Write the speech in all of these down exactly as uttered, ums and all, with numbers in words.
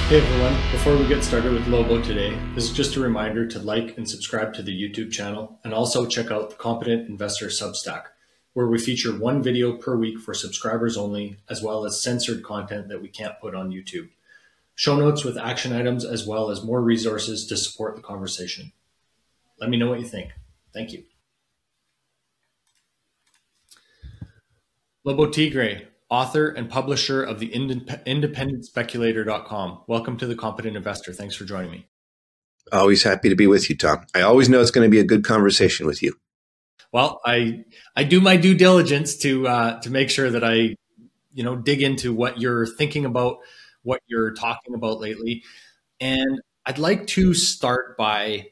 Hey everyone, before we get started with Lobo today, this is just a reminder to like and subscribe to the YouTube channel and also check out the Competent Investor Substack, where we feature one video per week for subscribers only, as well as censored content that we can't put on YouTube. Show notes with action items, as well as more resources to support the conversation. Let me know what you think. Thank you. Lobo Tigre, author and publisher of the independent speculator dot com. Welcome to the Competent Investor. Thanks for joining me. Always happy to be with you, Tom. I always know it's going to be a good conversation with you. Well, I I do my due diligence to uh, to make sure that I, you know, dig into what you're thinking about, what you're talking about lately. And I'd like to start by,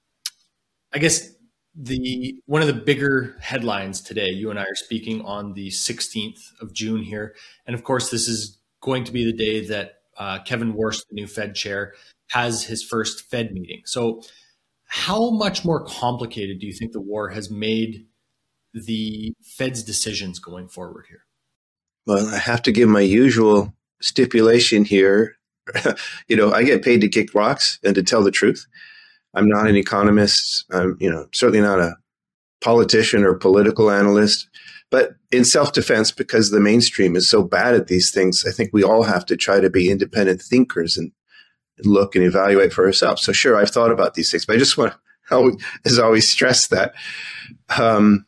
I guess, The one of the bigger headlines today. You and I are speaking on the sixteenth of June here. And of course, this is going to be the day that uh, Kevin Warsh, the new Fed chair, has his first Fed meeting. So how much more complicated do you think the war has made the Fed's decisions going forward here? Well, I have to give my usual stipulation here. You know, I get paid to kick rocks and to tell the truth. I'm not an economist. I'm, you know, certainly not a politician or political analyst. But in self-defense, because the mainstream is so bad at these things, I think we all have to try to be independent thinkers and look and evaluate for ourselves. So sure, I've thought about these things, but I just want to, as always, stress that, um,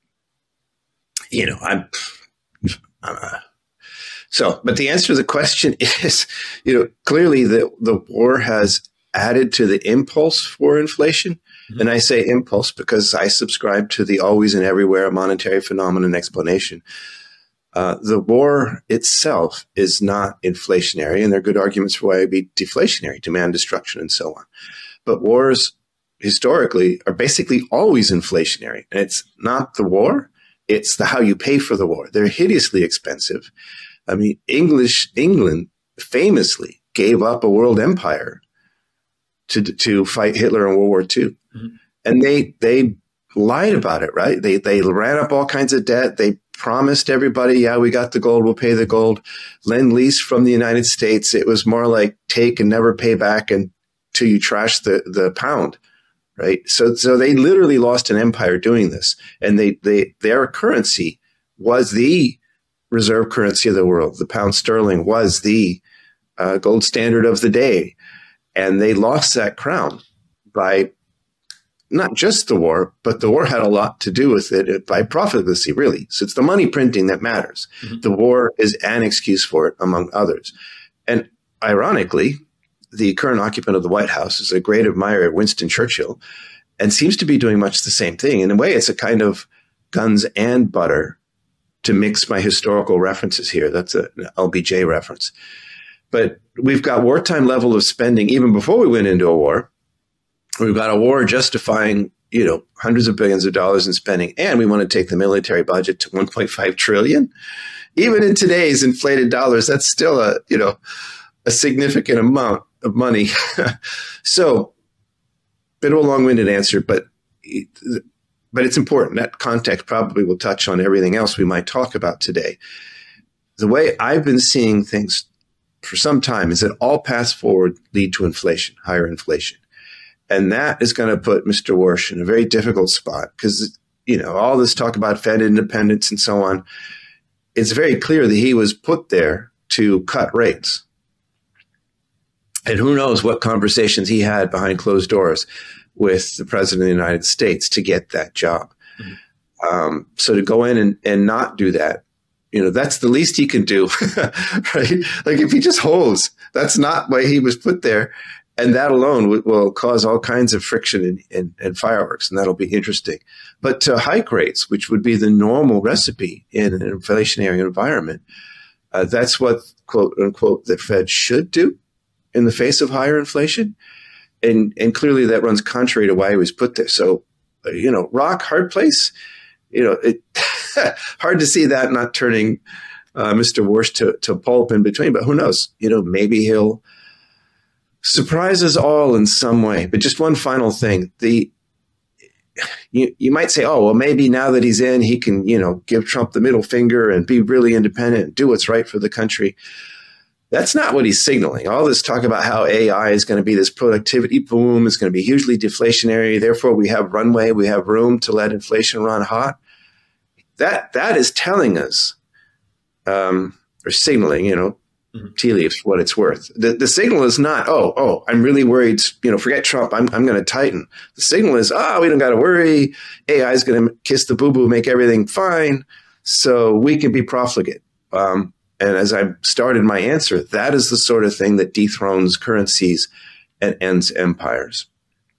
you know, I'm, I'm uh, so, but the answer to the question is, you know, clearly the, the war has added to the impulse for inflation. Mm-hmm. And I say impulse because I subscribe to the always and everywhere monetary phenomenon explanation. Uh, the war itself is not inflationary, and there are good arguments for why it would be deflationary, demand destruction, and so on. But wars historically are basically always inflationary. And it's not the war, it's the how you pay for the war. They're hideously expensive. I mean, English England famously gave up a world empire to to fight Hitler in World War Two. Mm-hmm. And they they lied about it, right? They they ran up all kinds of debt. They promised everybody, yeah, we got the gold, we'll pay the gold. Lend-lease from the United States. It was more like take and never pay back until you trash the, the pound, right? So so they literally lost an empire doing this. And they they their currency was the reserve currency of the world. The pound sterling was the uh, gold standard of the day. And they lost that crown by not just the war, but the war had a lot to do with it by profligacy, really. So it's the money printing that matters. Mm-hmm. The war is an excuse for it, among others. And ironically, the current occupant of the White House is a great admirer of Winston Churchill and seems to be doing much the same thing. In a way, it's a kind of guns and butter, to mix my historical references here. That's a, an L B J reference. But we've got wartime level of spending even before we went into a war. We've got a war justifying, you know, hundreds of billions of dollars in spending, and we want to take the military budget to one point five trillion. Even in today's inflated dollars, that's still a, you know, a significant amount of money. So, bit of a long-winded answer, but but it's important. That context probably will touch on everything else we might talk about today. The way I've been seeing things for some time is that all paths forward lead to inflation, higher inflation. And that is going to put Mister Warsh in a very difficult spot because, you know, all this talk about Fed independence and so on, it's very clear that he was put there to cut rates. And who knows what conversations he had behind closed doors with the president of the United States to get that job. Mm-hmm. Um, so to go in and, and not do that, you know, that's the least he can do, right? Like if he just holds, that's not why he was put there. And that alone w- will cause all kinds of friction and, and, and fireworks, and that'll be interesting. But to hike rates, which would be the normal recipe in an inflationary environment, uh, that's what, quote unquote, the Fed should do in the face of higher inflation. And, and clearly that runs contrary to why he was put there. So, uh, you know, rock, hard place, you know, it hard to see that not turning uh, Mister Warsh to, to pulp in between. But who knows? You know, maybe he'll surprise us all in some way. But just one final thing. The you, you might say, oh, well, maybe now that he's in, he can, you know, give Trump the middle finger and be really independent and do what's right for the country. That's not what he's signaling. All this talk about how A I is going to be this productivity boom, is going to be hugely deflationary. Therefore, we have runway, we have room to let inflation run hot. That that is telling us, um, or signaling, you know, mm-hmm. tea leaves for what it's worth. The, the signal is not, oh, oh, I'm really worried. You know, forget Trump. I'm I'm going to tighten. The signal is, oh, we don't got to worry. A I is going to kiss the boo boo, make everything fine, so we can be profligate. Um, and as I started my answer, that is the sort of thing that dethrones currencies and ends empires.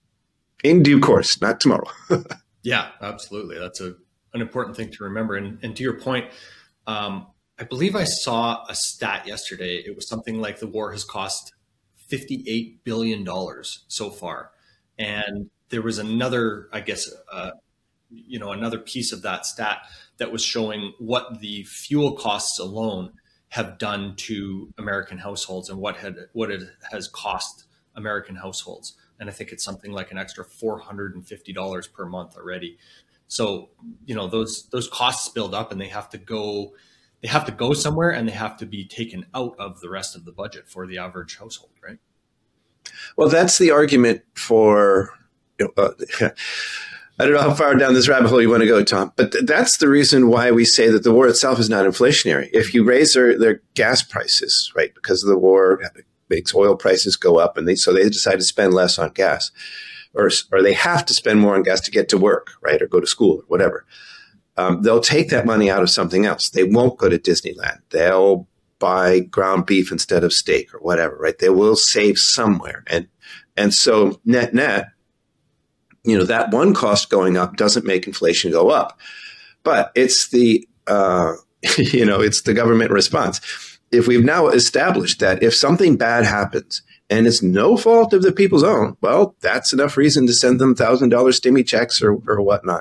In due course, not tomorrow. Yeah, absolutely. That's a an important thing to remember. And, and to your point, um, I believe I saw a stat yesterday. It was something like the war has cost fifty-eight billion dollars so far. And there was another, I guess, uh, you know, another piece of that stat that was showing what the fuel costs alone have done to American households and what had what it has cost American households. And I think it's something like an extra four hundred fifty dollars per month already. So, you know, those those costs build up and they have to go they have to go somewhere, and they have to be taken out of the rest of the budget for the average household, right? Well, that's the argument for, you know, uh, I don't know how far down this rabbit hole you want to go, Tom, but th- that's the reason why we say that the war itself is not inflationary. If you raise their, their gas prices, right, because of the war, it makes oil prices go up, and they so they decide to spend less on gas. Or, or they have to spend more on gas to get to work, right, or go to school or whatever. Um, they'll take that money out of something else. They won't go to Disneyland. They'll buy ground beef instead of steak or whatever, right? They will save somewhere. And and so net net, you know, that one cost going up doesn't make inflation go up. But it's the, uh, you know, it's the government response. If we've now established that if something bad happens, and it's no fault of the people's own, well, that's enough reason to send them one thousand dollars stimmy checks or, or whatnot.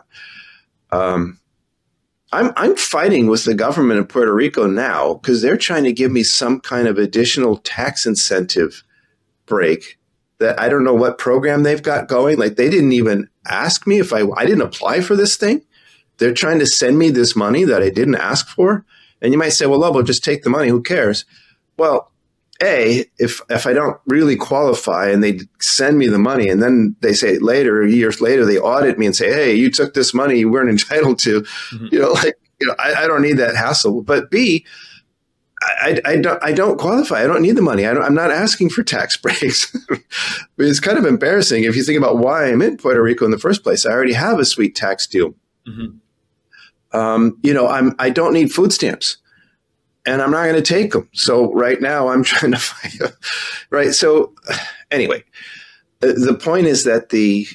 Um, I'm, I'm fighting with the government of Puerto Rico now because they're trying to give me some kind of additional tax incentive break that I don't know what program they've got going. Like, they didn't even ask me if I, I didn't apply for this thing. They're trying to send me this money that I didn't ask for. And you might say, well, Lobo, just take the money. Who cares? Well, A, if if I don't really qualify and they send me the money and then they say later, years later, they audit me and say, hey, you took this money you weren't entitled to, mm-hmm. you know, like, you know, I, I don't need that hassle. But B, I, I, don't, I don't qualify. I don't need the money. I don't, I'm not asking for tax breaks. It's kind of embarrassing if you think about why I'm in Puerto Rico in the first place. I already have a sweet tax deal. Mm-hmm. Um, you know, I'm, I don't need food stamps. And I'm not going to take them. So right now I'm trying to find, right. So anyway, the point is that the,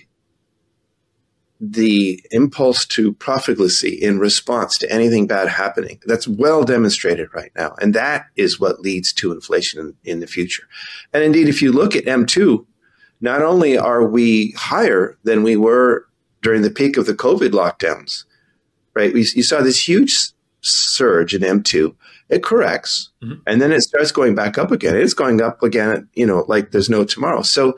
the impulse to profligacy in response to anything bad happening, that's well demonstrated right now. And that is what leads to inflation in, in the future. And indeed, if you look at M two, not only are we higher than we were during the peak of the COVID lockdowns, right? We, you saw this huge surge in M two. It corrects, mm-hmm. and then it starts going back up again. It's going up again, you know, like there's no tomorrow. So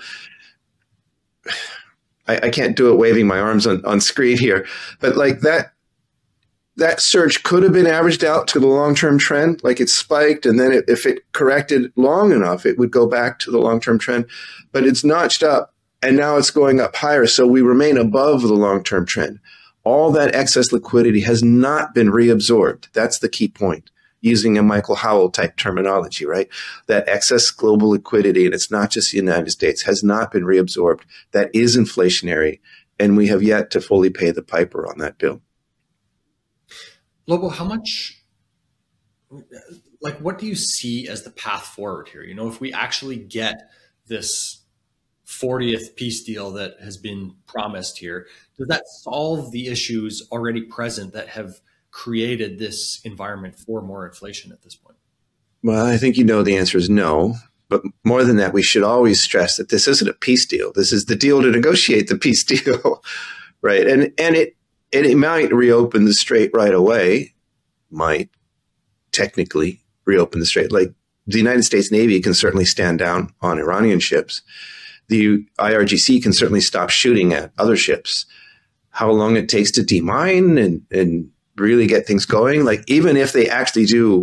I, I can't do it waving my arms on, on screen here, but like that, that surge could have been averaged out to the long-term trend. Like it spiked, and then it, if it corrected long enough, it would go back to the long-term trend. But it's notched up, and now it's going up higher. So we remain above the long-term trend. All that excess liquidity has not been reabsorbed. That's the key point. Using a Michael Howell type terminology, right? That excess global liquidity, and it's not just the United States, has not been reabsorbed. That is inflationary, and we have yet to fully pay the piper on that bill. Lobo, how much, like, what do you see as the path forward here? You know, if we actually get this fortieth peace deal that has been promised here, does that solve the issues already present that have created this environment for more inflation at this point? Well, I think you know the answer is no. But more than that, we should always stress that this isn't a peace deal. This is the deal to negotiate the peace deal, right? And and it and it might reopen the strait right away, might technically reopen the strait. Like the United States Navy can certainly stand down on Iranian ships. The I R G C can certainly stop shooting at other ships. How long it takes to demine and and really get things going, like even if they actually do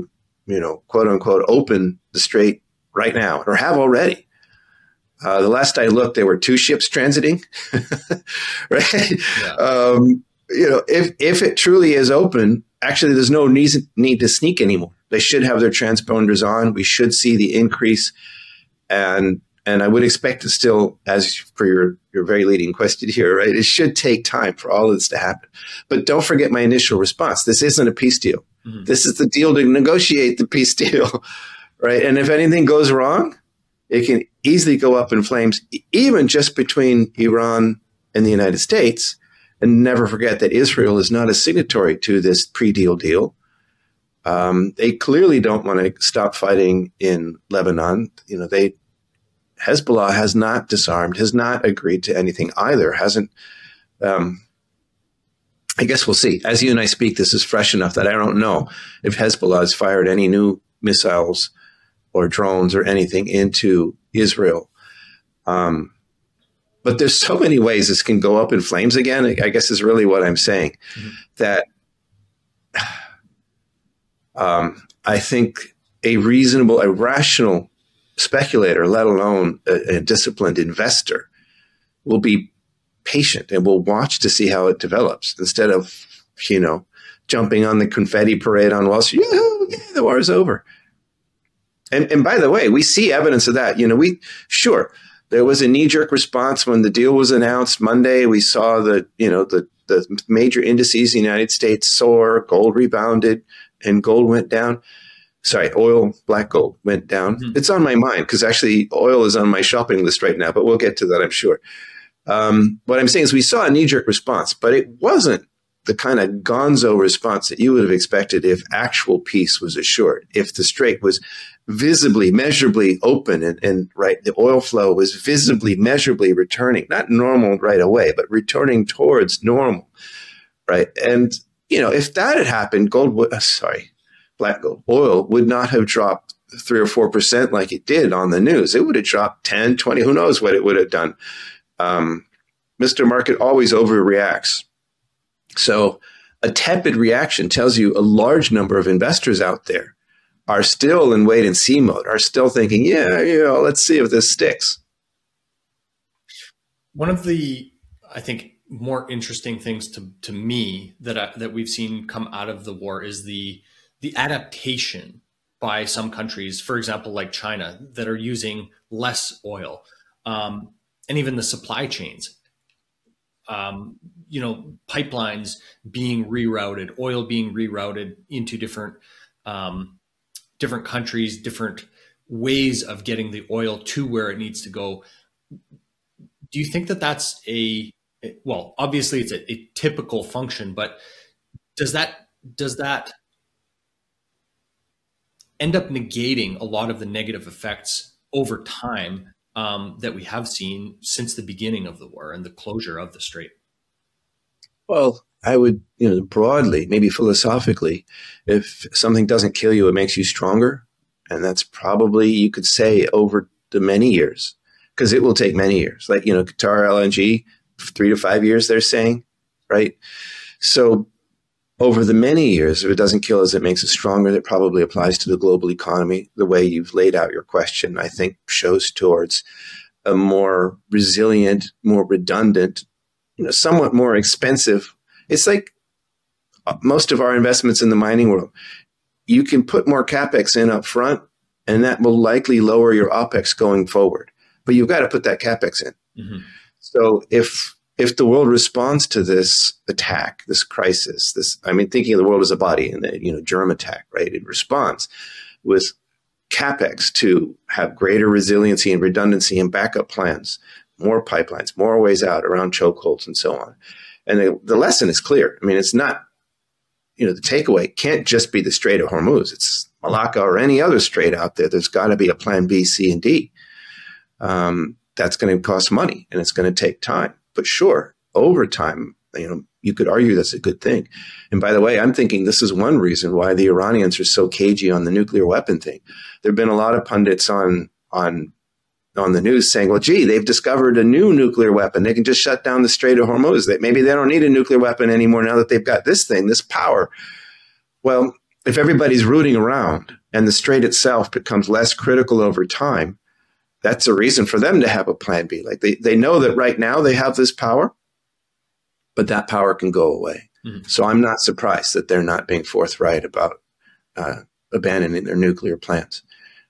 you know, quote unquote, open the strait right now, or have already. Uh, the last I looked, there were two ships transiting, right? Yeah. Um, you know, if if it truly is open, actually, there's no need, need to sneak anymore. They should have their transponders on. We should see the increase, and and I would expect to still, as for your your very leading question here, right? It should take time for all of this to happen. But don't forget my initial response. This isn't a peace deal. Mm-hmm. This is the deal to negotiate the peace deal, right? And if anything goes wrong, it can easily go up in flames, even just between Iran and the United States. And never forget that Israel is not a signatory to this pre-deal deal. Um, they clearly don't want to stop fighting in Lebanon. You know, they Hezbollah has not disarmed, has not agreed to anything either. Hasn't. Um, I guess we'll see. As you and I speak, this is fresh enough that I don't know if Hezbollah has fired any new missiles or drones or anything into Israel. Um, but there's so many ways this can go up in flames again, I guess is really what I'm saying. Mm-hmm. That um, I think a reasonable, a rational speculator, let alone a, a disciplined investor, will be patient and will watch to see how it develops instead of, you know, jumping on the confetti parade on Wall Street. Yeah, yeah, the war is over. And, and by the way, we see evidence of that. You know, we sure there was a knee-jerk response when the deal was announced Monday. We saw the, you know, the the major indices in the United States soar, gold rebounded, and gold went down. Sorry, oil, black gold went down. Mm-hmm. It's on my mind because actually oil is on my shopping list right now, but we'll get to that, I'm sure. Um, what I'm saying is we saw a knee-jerk response, but it wasn't the kind of gonzo response that you would have expected if actual peace was assured, if the strait was visibly, measurably open and, and right, the oil flow was visibly, measurably returning, not normal right away, but returning towards normal, right? And, you know, if that had happened, gold would, uh, sorry, black gold, oil would not have dropped three or four percent like it did on the news. It would have dropped ten, twenty, who knows what it would have done. Um, Mister Market always overreacts. So a tepid reaction tells you a large number of investors out there are still in wait and see mode, are still thinking, yeah, you know, let's see if this sticks. One of the, I think, more interesting things to, to me that I, that we've seen come out of the war is the the adaptation by some countries, for example, like China, that are using less oil, um, and even the supply chains. Um, you know, pipelines being rerouted, oil being rerouted into different um, different countries, different ways of getting the oil to where it needs to go. Do you think that that's a, well, obviously it's a, a typical function, but does that does that end up negating a lot of the negative effects over time um, that we have seen since the beginning of the war and the closure of the strait? Well, I would, you know, broadly, maybe philosophically, if something doesn't kill you, it makes you stronger. And that's probably, you could say, over the many years, because it will take many years. Like, you know, Qatar L N G, three to five years, they're saying, right? So over the many years, if it doesn't kill us, it makes us stronger. That probably applies to the global economy. The way you've laid out your question, I think, shows towards a more resilient, more redundant, you know, somewhat more expensive. It's like most of our investments in the mining world. You can put more capex in up front, and that will likely lower your OPEX going forward. But you've got to put that capex in. Mm-hmm. So if if the world responds to this attack, this crisis, this, I mean, thinking of the world as a body and the, you know, germ attack, right? It responds with capex to have greater resiliency and redundancy and backup plans, more pipelines, more ways out around chokeholds and so on. And the, the lesson is clear. I mean, it's not, you know, the takeaway can't just be the Strait of Hormuz. It's Malacca or any other strait out there. There's got to be a plan B, C, and D. Um, that's going to cost money and it's going to take time. But sure, over time, you know, you could argue that's a good thing. And by the way, I'm thinking this is one reason why the Iranians are so cagey on the nuclear weapon thing. There have been a lot of pundits on on on the news saying, well, gee, they've discovered a new nuclear weapon. They can just shut down the Strait of Hormuz. That maybe they don't need a nuclear weapon anymore now that they've got this thing, this power. Well, if everybody's rooting around and the strait itself becomes less critical over time, that's a reason for them to have a plan B. Like they, they know that right now they have this power, but that power can go away. Mm-hmm. So I'm not surprised that they're not being forthright about uh, abandoning their nuclear plans.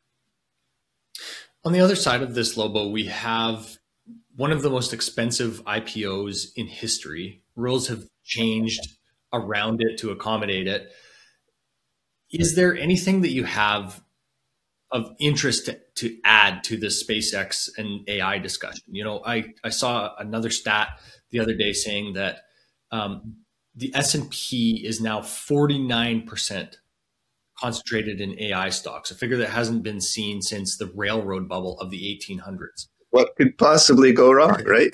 On the other side of this, Lobo, we have one of the most expensive I P Os in history. Rules have changed around it to accommodate it. Is there anything that you have of interest to, to add to this SpaceX and A I discussion? You know, I, I saw another stat the other day saying that um, the S and P is now forty-nine percent concentrated in A I stocks, a figure that hasn't been seen since the railroad bubble of the eighteen hundreds. What could possibly go wrong, right?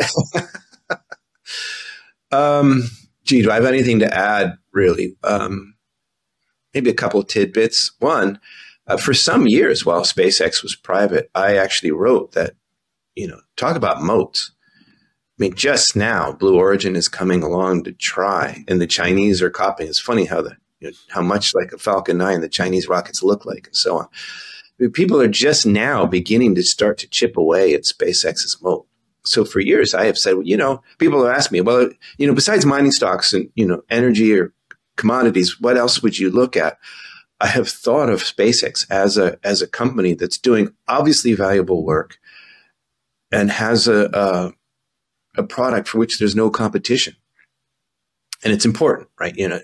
um, gee, do I have anything to add, really? Um, maybe a couple of tidbits. One, uh, for some years while SpaceX was private, I actually wrote that, you know, talk about moats. I mean, just now, Blue Origin is coming along to try, and the Chinese are copying. It's funny how the you know, how much like a Falcon nine the Chinese rockets look like, and so on. I mean, people are just now beginning to start to chip away at SpaceX's moat. So for years, I have said, well, you know, people have asked me, well, you know, besides mining stocks and you know, energy or commodities, what else would you look at? I have thought of SpaceX as a as a company that's doing obviously valuable work and has a, a a product for which there's no competition. And it's important, right? You know,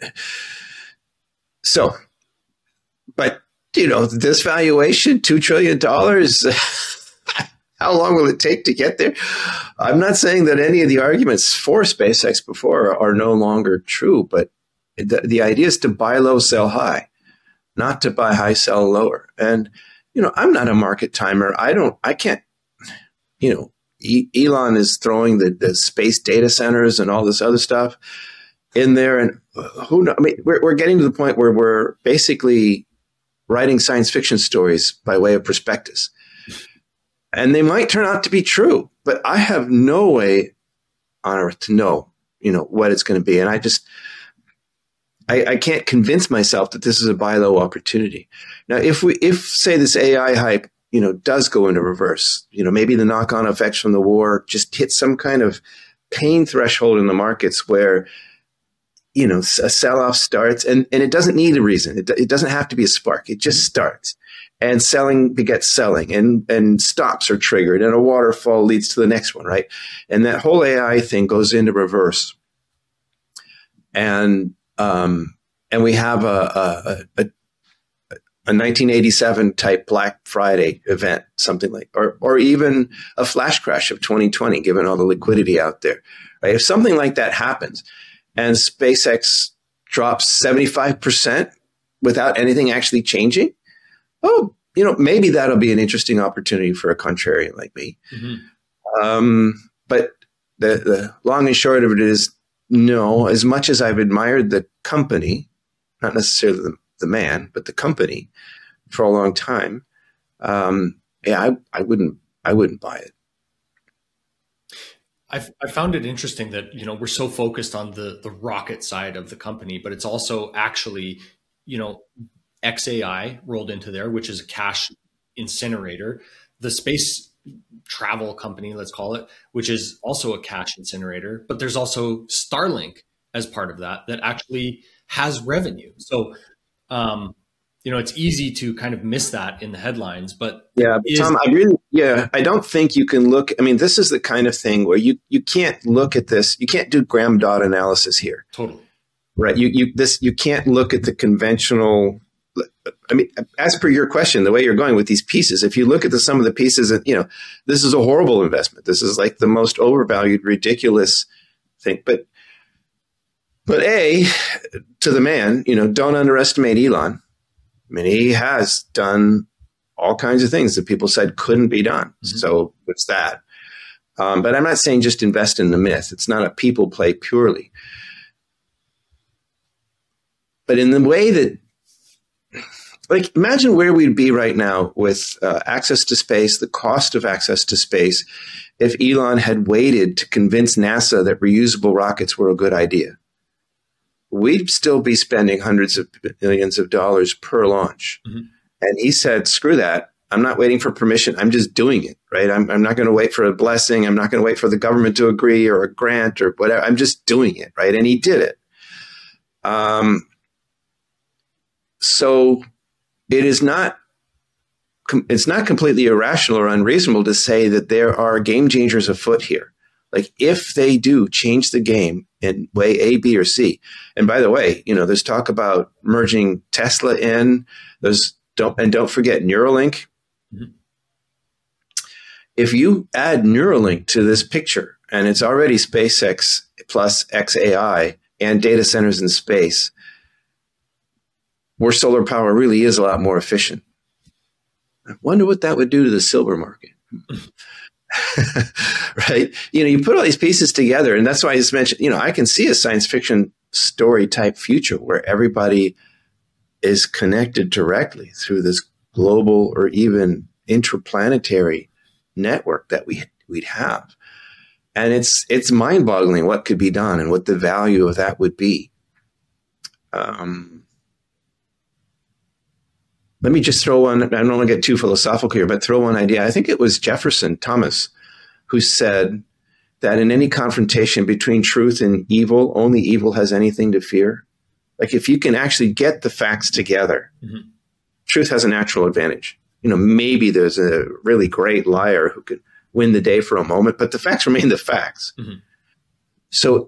so, but, you know, this valuation, two trillion dollars, how long will it take to get there? I'm not saying that any of the arguments for SpaceX before are no longer true, but the, the idea is to buy low, sell high, not to buy high, sell lower. And, you know, I'm not a market timer. I don't, I can't, you know, Elon is throwing the, the space data centers and all this other stuff in there. And who knows? I mean, we're, we're getting to the point where we're basically writing science fiction stories by way of prospectus. And they might turn out to be true, but I have no way on earth to know, you know, what it's going to be. And I just, I, I can't convince myself that this is a buy low opportunity. Now, if we, if say this A I hype, you know, does go into reverse, you know, maybe the knock-on effects from the war just hit some kind of pain threshold in the markets where, you know, a sell-off starts and, and it doesn't need a reason. It, it doesn't have to be a spark. It just starts and selling begets selling and, and stops are triggered and a waterfall leads to the next one, right? And that whole A I thing goes into reverse. And, um, and we have a, a, a a nineteen eighty-seven type Black Friday event, something like, or or even a flash crash of twenty twenty, given all the liquidity out there, right? If something like that happens and SpaceX drops seventy-five percent without anything actually changing, oh, you know, maybe that'll be an interesting opportunity for a contrarian like me. Mm-hmm. Um, but the, the long and short of it is, no, as much as I've admired the company, not necessarily the the man, but the company for a long time. Um, yeah, I, I wouldn't, I wouldn't buy it. I've, I found it interesting that, you know, we're so focused on the, the rocket side of the company, but it's also actually, you know, X A I rolled into there, which is a cash incinerator, the space travel company, let's call it, which is also a cash incinerator, but there's also Starlink as part of that, that actually has revenue. So, Um, you know, it's easy to kind of miss that in the headlines, but yeah, but Tom, I really, yeah, I don't think you can look. I mean, this is the kind of thing where you you can't look at this. You can't do Graham dot analysis here. Totally, right? You you this you can't look at the conventional. I mean, as per your question, the way you're going with these pieces, if you look at the some of the pieces, and you know, this is a horrible investment. This is like the most overvalued, ridiculous thing, but. But A, to the man, you know, don't underestimate Elon. I mean, he has done all kinds of things that people said couldn't be done. Mm-hmm. So it's that. Um, but I'm not saying just invest in the myth. It's not a people play purely. But in the way that, like, imagine where we'd be right now with uh, access to space, the cost of access to space, if Elon had waited to convince NASA that reusable rockets were a good idea. we'd still be spending hundreds of millions of dollars per launch. Mm-hmm. And he said, screw that. I'm not waiting for permission. I'm just doing it, right? I'm, I'm not going to wait for a blessing. I'm not going to wait for the government to agree or a grant or whatever. I'm just doing it, right? And he did it. Um, so it is not, it's not completely irrational or unreasonable to say that there are game changers afoot here. Like if they do change the game in way A, B, or C. And by the way, you know, there's talk about merging Tesla in. There's don't and don't forget Neuralink. Mm-hmm. If you add Neuralink to this picture, and it's already SpaceX plus X A I and data centers in space, where solar power really is a lot more efficient. I wonder what that would do to the silver market. Right? You know, you put all these pieces together, and that's why I just mentioned, you know, I can see a science fiction story type future where everybody is connected directly through this global or even interplanetary network that we we'd have. And it's it's mind-boggling what could be done and what the value of that would be. Um, let me just throw one, I don't want to get too philosophical here, but throw one idea. I think it was Jefferson Thomas who said that in any confrontation between truth and evil, only evil has anything to fear. Like if you can actually get the facts together, mm-hmm. truth has a natural advantage. You know, maybe there's a really great liar who could win the day for a moment, but the facts remain the facts. Mm-hmm. So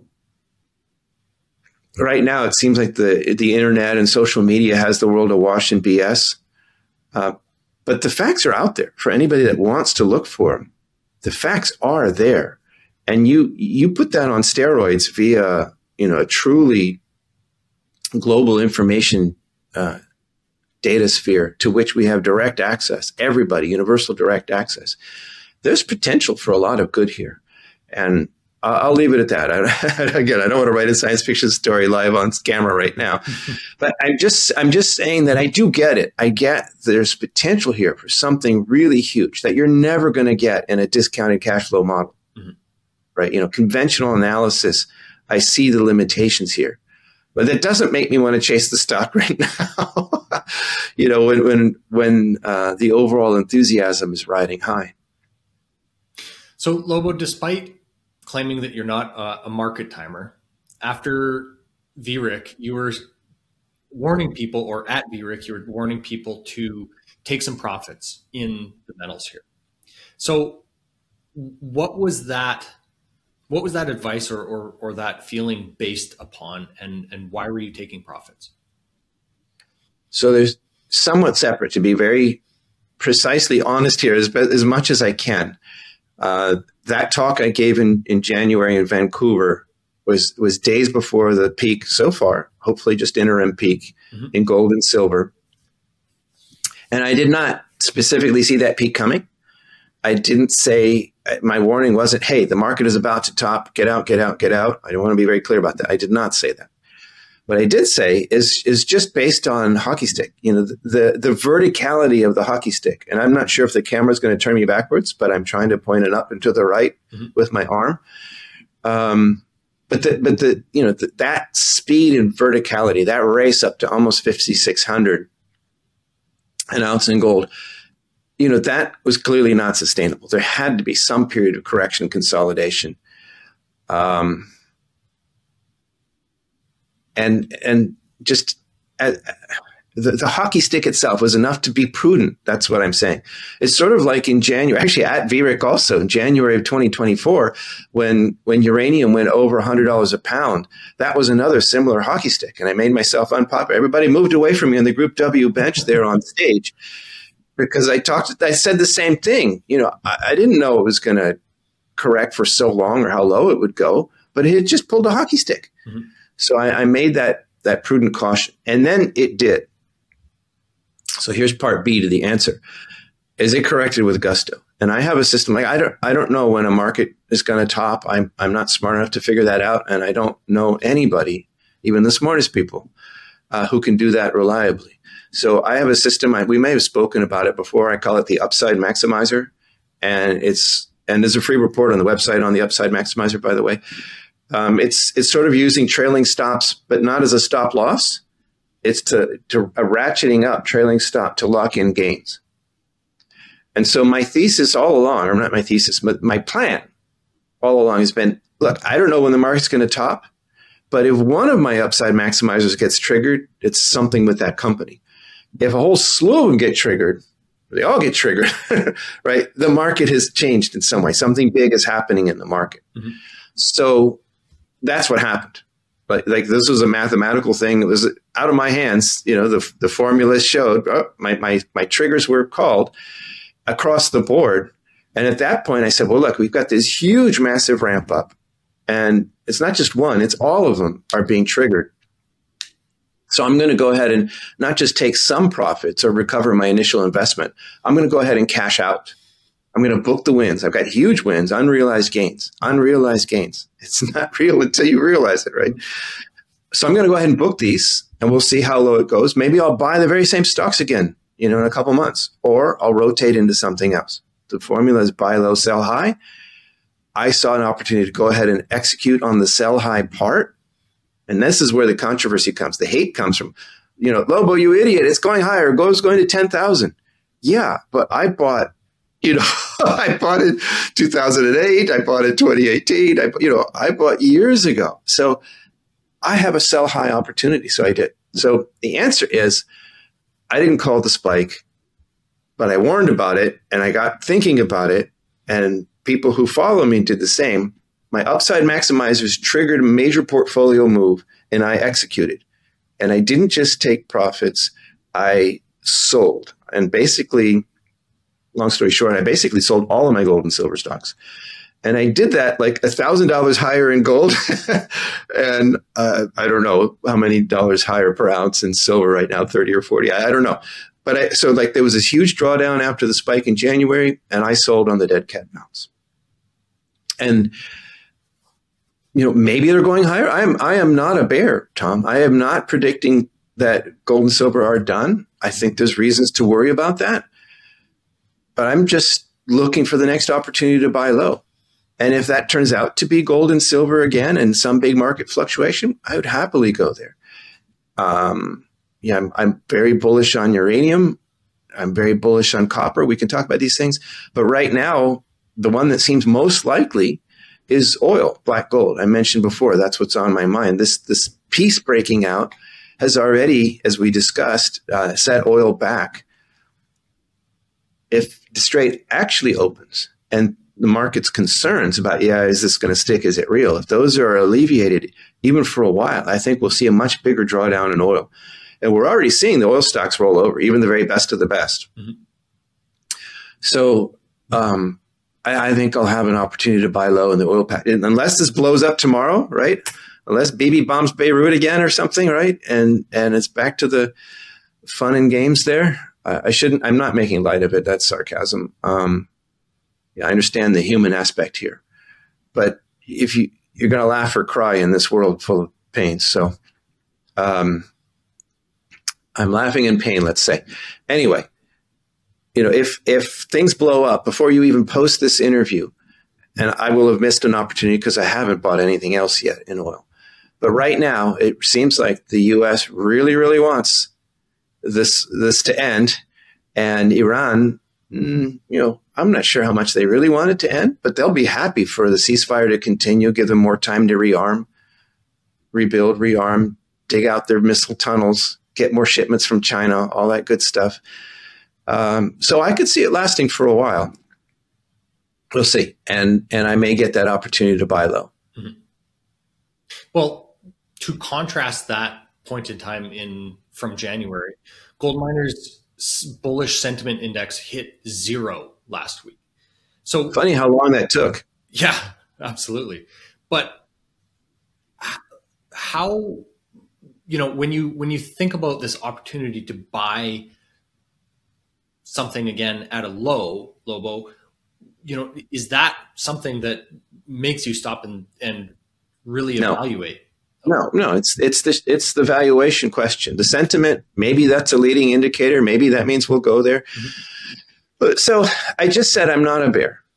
right now, it seems like the the internet and social media has the world awash in B S. Uh, but the facts are out there for anybody that wants to look for them. The facts are there. And you you put that on steroids via, you know, a truly global information uh, data sphere to which we have direct access, everybody, universal direct access. There's potential for a lot of good here. And I'll leave it at that. I, again, I don't want to write a science fiction story live on camera right now, but I'm just, I'm just saying that I do get it. I get there's potential here for something really huge that you're never going to get in a discounted cash flow model, mm-hmm. right? You know, conventional analysis, I see the limitations here, but that doesn't make me want to chase the stock right now. You know, when, when, when uh, the overall enthusiasm is riding high. So Lobo, despite claiming that you're not a, a market timer, after V R I C, you were warning people, or at V R I C, you were warning people to take some profits in the metals here. So what was that, what was that advice or, or, or that feeling based upon, and, and why were you taking profits? So there's somewhat separate, to be very precisely honest here, as, as much as I can. Uh, that talk I gave in, in January in Vancouver was, was days before the peak so far, hopefully just interim peak mm-hmm. in gold and silver. And I did not specifically see that peak coming. I didn't say, my warning wasn't, hey, the market is about to top, get out, get out, get out. I don't want to be very clear about that. I did not say that. What I did say is is just based on hockey stick, you know, the, the, the verticality of the hockey stick. And I'm not sure if the camera is going to turn me backwards, but I'm trying to point it up and to the right mm-hmm. with my arm. Um, but the, but the, you know, the, that speed and verticality, that race up to almost fifty-six hundred an ounce in gold, you know, that was clearly not sustainable. There had to be some period of correction, consolidation. Um, And and just uh, the, the hockey stick itself was enough to be prudent. That's what I'm saying. It's sort of like in January, actually at V R I C also, in January of twenty twenty-four, when when uranium went over one hundred dollars a pound, that was another similar hockey stick. And I made myself unpopular. Everybody moved away from me on the Group W bench there on stage because I talked. I said the same thing. You know, I, I didn't know it was going to correct for so long or how low it would go, but it had just pulled a hockey stick. Mm-hmm. So I, I made that that prudent caution, and then it did. So here's part B to the answer: is it corrected with gusto? And I have a system like I don't I don't know when a market is going to top. I'm I'm not smart enough to figure that out, and I don't know anybody, even the smartest people, uh, who can do that reliably. So I have a system. I, we may have spoken about it before. I call it the Upside Maximizer, and it's and there's a free report on the website on the Upside Maximizer, by the way. Um, it's it's sort of using trailing stops, but not as a stop loss. It's to, to a ratcheting up trailing stop to lock in gains. And so my thesis all along, or not my thesis, but my plan all along has been, look, I don't know when the market's going to top, but if one of my upside maximizers gets triggered, it's something with that company. If a whole slew of them get triggered, they all get triggered, right? The market has changed in some way. Something big is happening in the market. Mm-hmm. So that's what happened. Like, like this was a mathematical thing. It was out of my hands. You know, the the formula showed oh, my, my, my triggers were called across the board. And at that point I said, well, look, we've got this huge, massive ramp up, and it's not just one, it's all of them are being triggered. So I'm going to go ahead and not just take some profits or recover my initial investment. I'm going to go ahead and cash out. I'm going to book the wins. I've got huge wins, unrealized gains, unrealized gains. It's not real until you realize it, right? So I'm going to go ahead and book these, and we'll see how low it goes. Maybe I'll buy the very same stocks again, you know, in a couple months, or I'll rotate into something else. The formula is buy low, sell high. I saw an opportunity to go ahead and execute on the sell high part. And this is where the controversy comes. The hate comes from, you know, Lobo, you idiot. It's going higher. It goes going to ten thousand. Yeah, but I bought, you know, I bought it two thousand eight. I bought it twenty eighteen. I, you know, I bought years ago. So I have a sell high opportunity. So I did. So the answer is I didn't call the spike, but I warned about it, and I got thinking about it, and people who follow me did the same. My upside maximizers triggered a major portfolio move, and I executed. And I didn't just take profits, I sold. And basically, long story short, I basically sold all of my gold and silver stocks. And I did that like one thousand dollars higher in gold and uh, I don't know how many dollars higher per ounce in silver right now, thirty or forty. I, I don't know. But I, so like there was this huge drawdown after the spike in January, and I sold on the dead cat bounce. And you know, maybe they're going higher. I am I am not a bear, Tom. I am not predicting that gold and silver are done. I think there's reasons to worry about that. But I'm just looking for the next opportunity to buy low. And if that turns out to be gold and silver again and some big market fluctuation, I would happily go there. Um, yeah, I'm, I'm very bullish on uranium. I'm very bullish on copper. We can talk about these things. But right now, the one that seems most likely is oil, black gold. I mentioned before, that's what's on my mind. This this peace breaking out has already, as we discussed, uh, set oil back. If the strait actually opens and the market's concerns about, yeah, is this going to stick? Is it real? If those are alleviated, even for a while, I think we'll see a much bigger drawdown in oil. And we're already seeing the oil stocks roll over, even the very best of the best. Mm-hmm. So, um, I think I'll have an opportunity to buy low in the oil pack, unless this blows up tomorrow, right? Unless B B bombs Beirut again or something, right? And and it's back to the fun and games there. Uh, I shouldn't. I'm not making light of it. That's sarcasm. Um, yeah, I understand the human aspect here, but if you you're going to laugh or cry in this world full of pain, so um, I'm laughing in pain. Let's say, anyway. You know, if if things blow up before you even post this interview, and I will have missed an opportunity because I haven't bought anything else yet in oil. But right now, it seems like the U S really, really wants this this to end, and Iran, mm, you know, I'm not sure how much they really want it to end, but they'll be happy for the ceasefire to continue, give them more time to rearm, rebuild, rearm, dig out their missile tunnels, get more shipments from China, all that good stuff. Um, so I could see it lasting for a while. We'll see. And and I may get that opportunity to buy low. Mm-hmm. Well, to contrast that point in time in from January, gold miners' bullish sentiment index hit zero last week. So funny how long that took. Yeah, absolutely. But how, you know, when you when you think about this opportunity to buy something again at a low, Lobo, you know, is that something that makes you stop and, and really no. evaluate? No, no, it's it's the it's the valuation question. The sentiment, maybe that's a leading indicator. Maybe that means we'll go there. Mm-hmm. But so I just said I'm not a bear.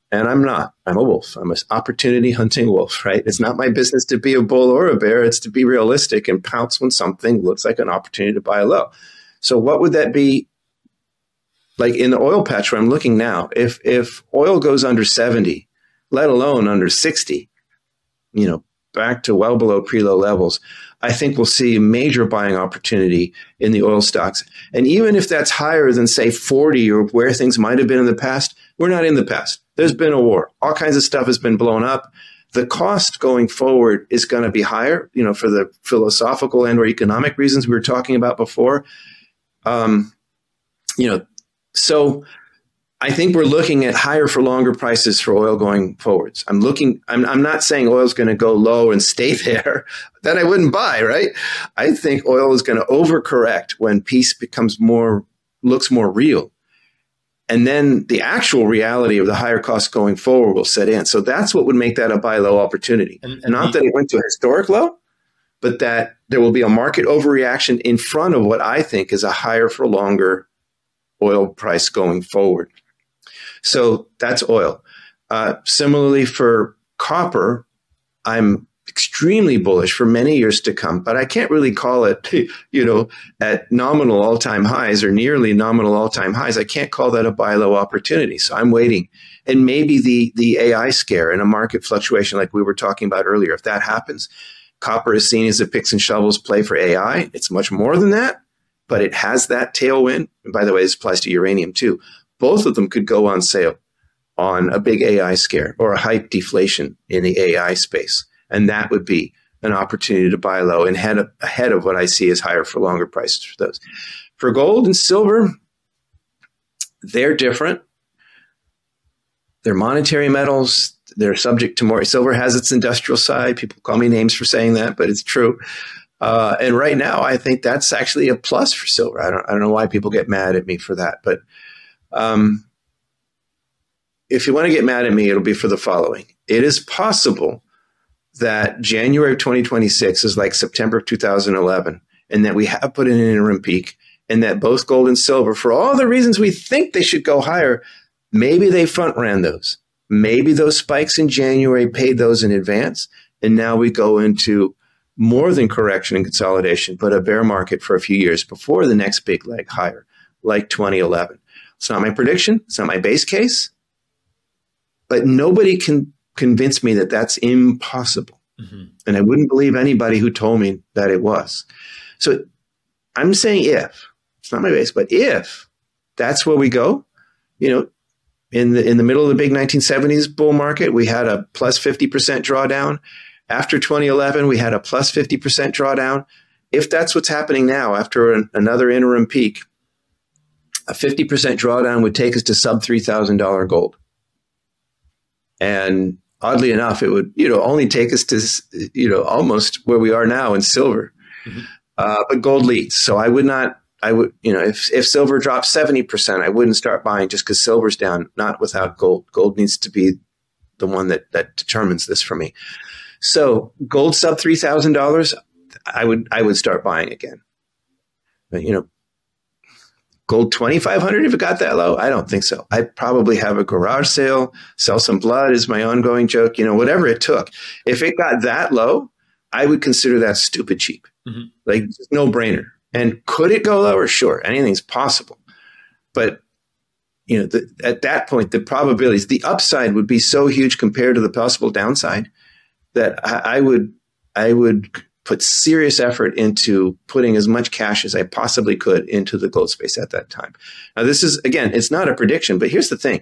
And I'm not. I'm a wolf. I'm an opportunity hunting wolf, right? It's not my business to be a bull or a bear. It's to be realistic and pounce when something looks like an opportunity to buy low. So what would that be like in the oil patch where I'm looking now? If if oil goes under seventy, let alone under sixty, you know, back to well below pre-low levels, I think we'll see a major buying opportunity in the oil stocks. And even if that's higher than, say, forty or where things might have been in the past, we're not in the past. There's been a war. All kinds of stuff has been blown up. The cost going forward is going to be higher, you know, for the philosophical and or economic reasons we were talking about before. Um, you know, so I think we're looking at higher for longer prices for oil going forwards. I'm looking, I'm, I'm not saying oil is going to go low and stay there. Then I wouldn't buy, right? I think oil is going to overcorrect when peace becomes more, looks more real. And then the actual reality of the higher costs going forward will set in. So that's what would make that a buy low opportunity. And, and Not the, that it went to a historic low, but that there will be a market overreaction in front of what I think is a higher for longer oil price going forward. So that's oil. Uh, similarly for copper, I'm extremely bullish for many years to come, but I can't really call it, you know, at nominal all-time highs or nearly nominal all-time highs. I can't call that a buy low opportunity. So I'm waiting. And maybe the, the A I scare and a market fluctuation like we were talking about earlier, if that happens, copper is seen as a picks and shovels play for A I. It's much more than that, but it has that tailwind. And by the way, this applies to uranium too. Both of them could go on sale on a big A I scare or a hype deflation in the A I space. And that would be an opportunity to buy low and head of, ahead of what I see as higher for longer prices for those. For gold and silver, they're different. They're monetary metals. They're subject to more. Silver has its industrial side. People call me names for saying that, but it's true. Uh, and right now, I think that's actually a plus for silver. I don't, I don't know why people get mad at me for that, but um, if you want to get mad at me, it'll be for the following. It is possible that January of twenty twenty-six is like September of two thousand eleven, and that we have put in an interim peak, and that both gold and silver, for all the reasons we think they should go higher, maybe they front ran those. Maybe those spikes in January paid those in advance, and now we go into more than correction and consolidation, but a bear market for a few years before the next big leg higher, like twenty eleven. It's not my prediction. It's not my base case, but nobody can convince me that that's impossible. Mm-hmm. And I wouldn't believe anybody who told me that it was. So I'm saying if, it's not my base, but if that's where we go, you know, in the in the middle of the big nineteen seventies bull market, we had a plus fifty percent drawdown. After twenty eleven, we had a plus fifty percent drawdown. If that's what's happening now after an, another interim peak, a fifty percent drawdown would take us to sub three thousand dollars gold. And oddly enough, it would, you know, only take us to, you know, almost where we are now in silver. Mm-hmm. Uh, but gold leads. So I would not, I would, you know, if, if silver drops seventy percent, I wouldn't start buying just because silver's down, not without gold. Gold needs to be the one that, that determines this for me. So gold sub three thousand dollars, I would, I would start buying again. But, you know, gold twenty-five hundred if it got that low? I don't think so. I'd probably have a garage sale, sell some blood is my ongoing joke, you know, whatever it took. If it got that low, I would consider that stupid cheap. Mm-hmm. Like, no brainer. And could it go lower? Sure. Anything's possible. But, you know, the, at that point, the probabilities, the upside would be so huge compared to the possible downside that I, I would, I would put serious effort into putting as much cash as I possibly could into the gold space at that time. Now, this is, again, it's not a prediction, but here's the thing.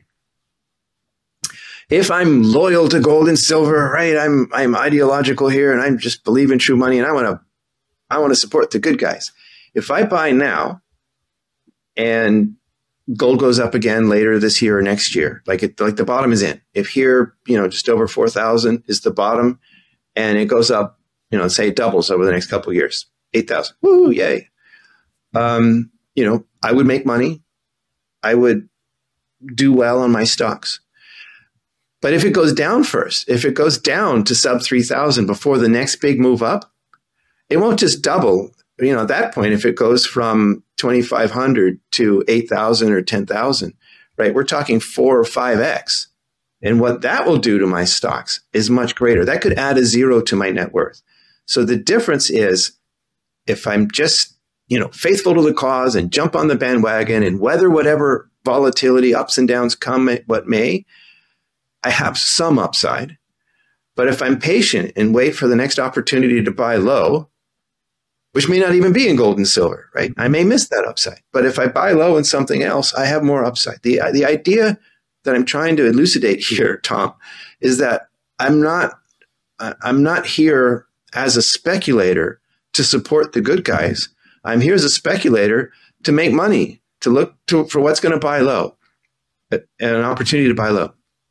If I'm loyal to gold and silver, right, I'm I'm ideological here and I just believe in true money and I want to I want to support the good guys. If I buy now and gold goes up again later this year or next year, like it, like the bottom is in. If here, you know, just over four thousand is the bottom and it goes up, you know, say it doubles over the next couple of years, eight thousand. Woo, yay. Um, you know, I would make money. I would do well on my stocks. But if it goes down first, if it goes down to sub three thousand before the next big move up, it won't just double. You know, at that point, if it goes from twenty-five hundred to eight thousand or ten thousand, right, we're talking four or five X. And what that will do to my stocks is much greater. That could add a zero to my net worth. So the difference is if I'm just, you know, faithful to the cause and jump on the bandwagon and weather whatever volatility, ups and downs come what may, I have some upside. But if I'm patient and wait for the next opportunity to buy low, which may not even be in gold and silver, right? I may miss that upside. But if I buy low in something else, I have more upside. The, the idea that I'm trying to elucidate here, Tom, is that I'm not, I'm not here as a speculator to support the good guys. I'm here as a speculator to make money, to look to, for what's going to buy low, and an opportunity to buy low.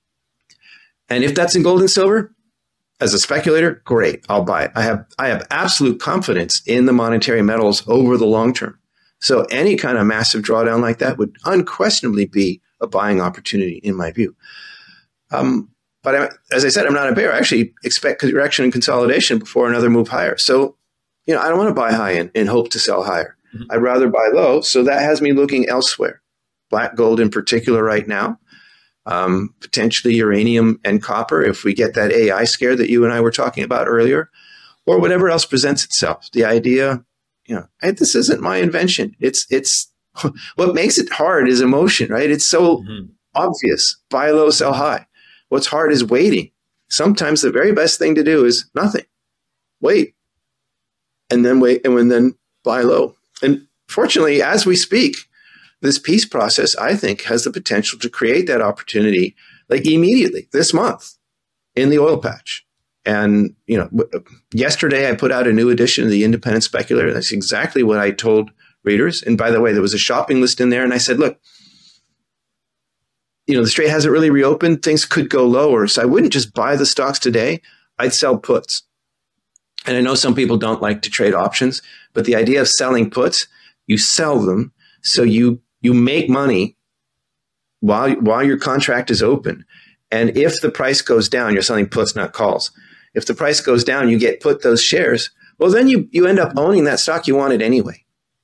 And if that's in gold and silver, as a speculator, great, I'll buy it. I have I have absolute confidence in the monetary metals over the long term. So any kind of massive drawdown like that would unquestionably be a buying opportunity in my view. Um, but I, as I said, I'm not a bear. I actually expect correction and consolidation before another move higher. So, you know, I don't want to buy high and, and hope to sell higher. Mm-hmm. I'd rather buy low. So that has me looking elsewhere. Black gold in particular right now. Um, potentially uranium and copper if we get that A I scare that you and I were talking about earlier, or whatever else presents itself. The idea, you know, hey, this isn't my invention. It's it's what makes it hard is emotion, right? It's so mm-hmm. obvious. Buy low, sell high. What's hard is waiting. Sometimes the very best thing to do is nothing. Wait, and then wait, and then buy low. And fortunately, as we speak, this peace process, I think, has the potential to create that opportunity like immediately this month in the oil patch. And, you know, yesterday I put out a new edition of the Independent Speculator. That's exactly what I told readers. And by the way, there was a shopping list in there. And I said, look, you know, the Strait hasn't really reopened. Things could go lower. So I wouldn't just buy the stocks today. I'd sell puts. And I know some people don't like to trade options, but the idea of selling puts, you sell them so you You make money while while your contract is open. And if the price goes down, you're selling puts, not calls. If the price goes down, you get put those shares. Well, then you, you end up owning that stock you wanted anyway.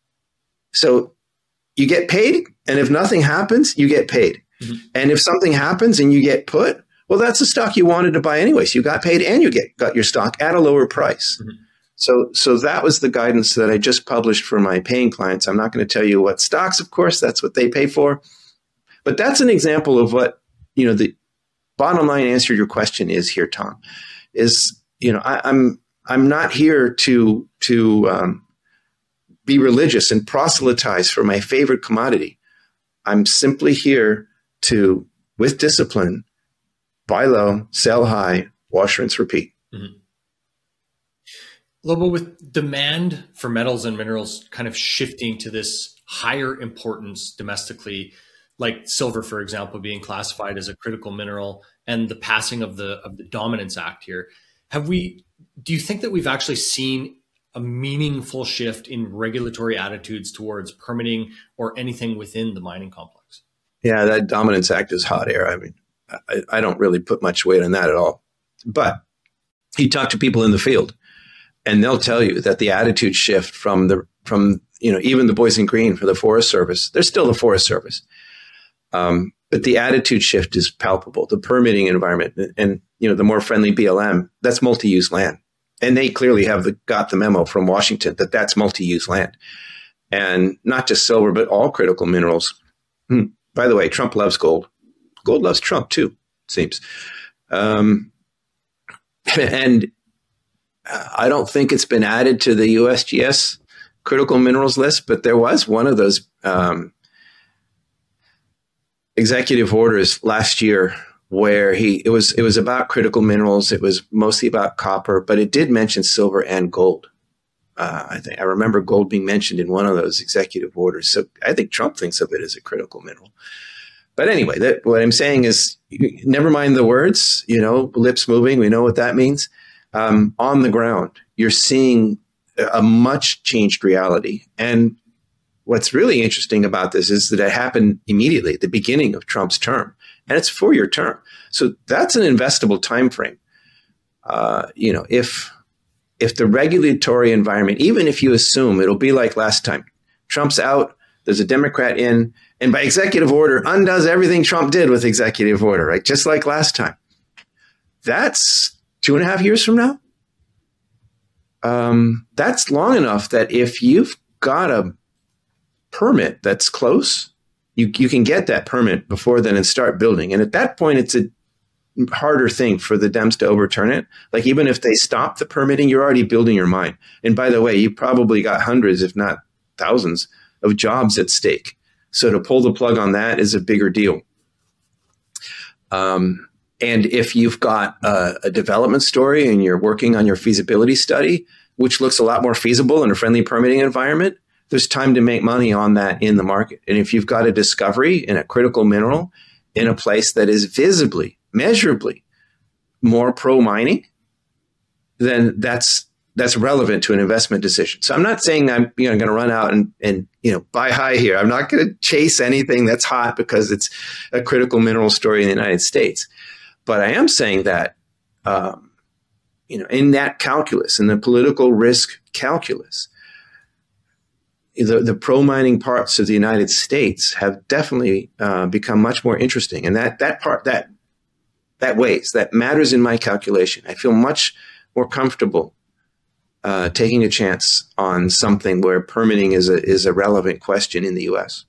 So you get paid. And if nothing happens, you get paid. Mm-hmm. And if something happens and you get put, well, that's the stock you wanted to buy anyway. So you got paid and you get got your stock at a lower price. Mm-hmm. So, so that was the guidance that I just published for my paying clients. I'm not going to tell you what stocks, of course, that's what they pay for. But that's an example of what, you know, the bottom line answer to your question is here, Tom, is, you know, I, I'm, I'm not here to, to um, be religious and proselytize for my favorite commodity. I'm simply here to, with discipline, buy low, sell high, wash, rinse, repeat. Mm-hmm. Lobo, with demand for metals and minerals kind of shifting to this higher importance domestically, like silver, for example, being classified as a critical mineral, and the passing of the of the Dominance Act here, have we? Do you think that we've actually seen a meaningful shift in regulatory attitudes towards permitting or anything within the mining complex? Yeah, that Dominance Act is hot air. I mean, I, I don't really put much weight on that at all. But you talk to people in the field, and they'll tell you that the attitude shift from the from you know even the boys in green for the Forest Service, they're still the Forest Service, um, but the attitude shift is palpable. The permitting environment and, and you know the more friendly B L M, that's multi-use land, and they clearly have the, got the memo from Washington that that's multi-use land, and not just silver but all critical minerals. Hmm. By the way, Trump loves gold. Gold loves Trump too, it seems, um, and. I don't think it's been added to the U S G S critical minerals list, but there was one of those um, executive orders last year where he it was it was about critical minerals. It was mostly about copper, but it did mention silver and gold. Uh, I think I remember gold being mentioned in one of those executive orders. So I think Trump thinks of it as a critical mineral. But anyway, that, what I'm saying is, never mind the words. You know, lips moving. We know what that means. Um, on the ground, you're seeing a much changed reality. And what's really interesting about this is that it happened immediately at the beginning of Trump's term, and it's a four-year term. So that's an investable time frame. Uh, you know, if if the regulatory environment, even if you assume it'll be like last time, Trump's out, there's a Democrat in, and by executive order undoes everything Trump did with executive order, right? Just like last time. That's two and a half years from now. Um, that's long enough that if you've got a permit that's close, you, you can get that permit before then and start building. And at that point, it's a harder thing for the Dems to overturn it. Like even if they stop the permitting, you're already building your mine. And by the way, you probably got hundreds, if not thousands, of jobs at stake. So to pull the plug on that is a bigger deal. Um, and if you've got a, a development story and you're working on your feasibility study, which looks a lot more feasible in a friendly permitting environment, there's time to make money on that in the market. And if you've got a discovery in a critical mineral in a place that is visibly, measurably more pro-mining, then that's that's relevant to an investment decision. So I'm not saying I'm you know, going to run out and, and you know buy high here. I'm not going to chase anything that's hot because it's a critical mineral story in the United States. But I am saying that um, you know in that calculus, in the political risk calculus, the, the pro-mining parts of the United States have definitely uh, become much more interesting. And that that part that that weighs, that matters in my calculation. I feel much more comfortable uh, taking a chance on something where permitting is a is a relevant question in the U S.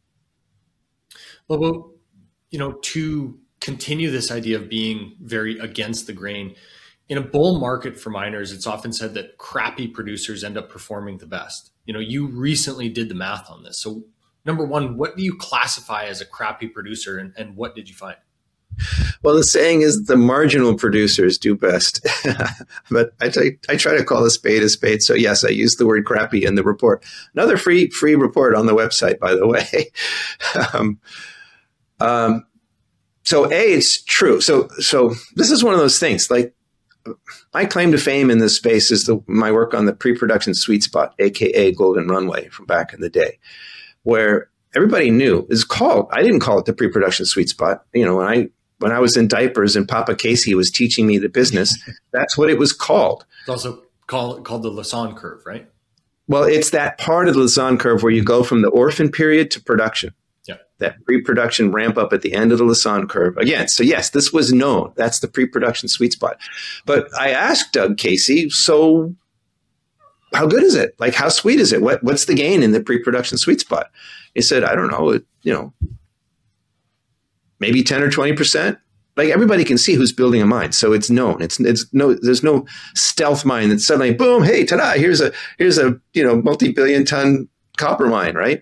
Well, well, you know, to continue this idea of being very against the grain, in a bull market for miners, it's often said that crappy producers end up performing the best. You know, you recently did the math on this. So number one, what do you classify as a crappy producer, and, and what did you find? Well, the saying is the marginal producers do best. But I, t- I try to call a spade a spade. So yes, I use the word crappy in the report. Another free free report on the website, by the way. um, um, so A, it's true. So so this is one of those things. Like my claim to fame in this space is the, my work on the pre-production sweet spot, A K A Golden Runway from back in the day, where everybody knew is called. I didn't call it the pre-production sweet spot. You know, when I When I was in diapers and Papa Casey was teaching me the business, that's what it was called. It's also called, called the Lassonde curve, right? Well, it's that part of the Lassonde curve where you go from the orphan period to production. Yeah. That pre-production ramp up at the end of the Lassonde curve. Again, so yes, this was known. That's the pre-production sweet spot. But I asked Doug Casey, so how good is it? Like, how sweet is it? What, what's the gain in the pre-production sweet spot? He said, I don't know, it, you know, maybe ten or twenty percent. Like everybody can see who's building a mine. So it's known. It's it's no there's no stealth mine that suddenly boom, hey, ta-da, here's a here's a you know multi-billion ton copper mine, right?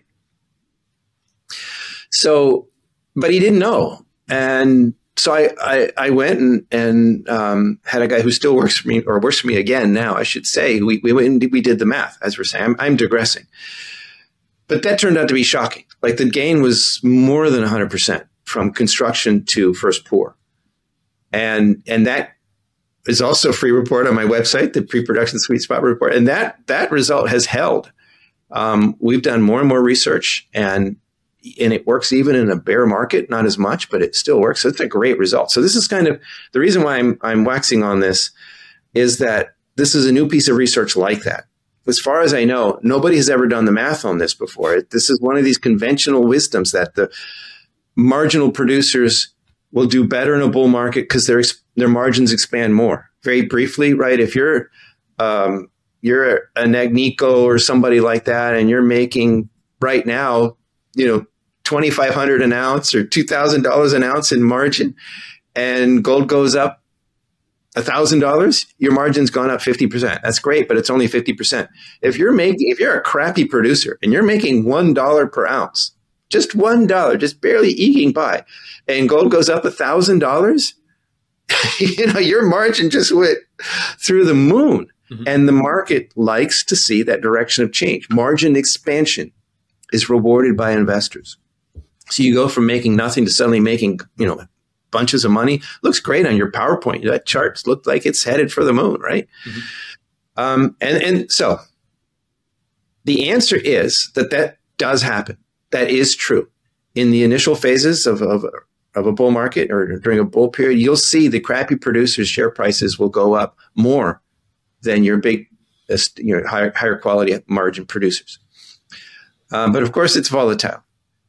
So, but he didn't know. And so I I, I went and and um, had a guy who still works for me, or works for me again now, I should say. We we went and we did the math, as we're saying. I'm, I'm digressing. But that turned out to be shocking. Like the gain was more than one hundred percent. From construction to first pour. And and that is also a free report on my website, the pre-production sweet spot report. And that that result has held. Um, we've done more and more research, and and it works even in a bear market, not as much, but it still works. So it's a great result. So this is kind of the reason why I'm I'm waxing on this is that this is a new piece of research like that. As far as I know, nobody has ever done the math on this before. This is one of these conventional wisdoms that the marginal producers will do better in a bull market because their their margins expand more. Very briefly, right? If you're um, you're an Agnico or somebody like that, and you're making right now, you know, twenty-five hundred an ounce or two thousand dollars an ounce in margin, and gold goes up a thousand dollars, your margin's gone up fifty percent. That's great, but it's only fifty percent. If you're making, if you're a crappy producer and you're making one dollar per ounce. Just one dollar, just barely eking by, and gold goes up a thousand dollars. You know, your margin just went through the moon, mm-hmm. And the market likes to see that direction of change. Margin expansion is rewarded by investors. So you go from making nothing to suddenly making, you know, bunches of money. Looks great on your PowerPoint. That chart looked like it's headed for the moon, right? Mm-hmm. Um, and and so the answer is that that does happen. That is true. In the initial phases of, of, of a bull market or during a bull period, you'll see the crappy producers' share prices will go up more than your big, you know, higher, higher quality margin producers. Um, but of course, it's volatile.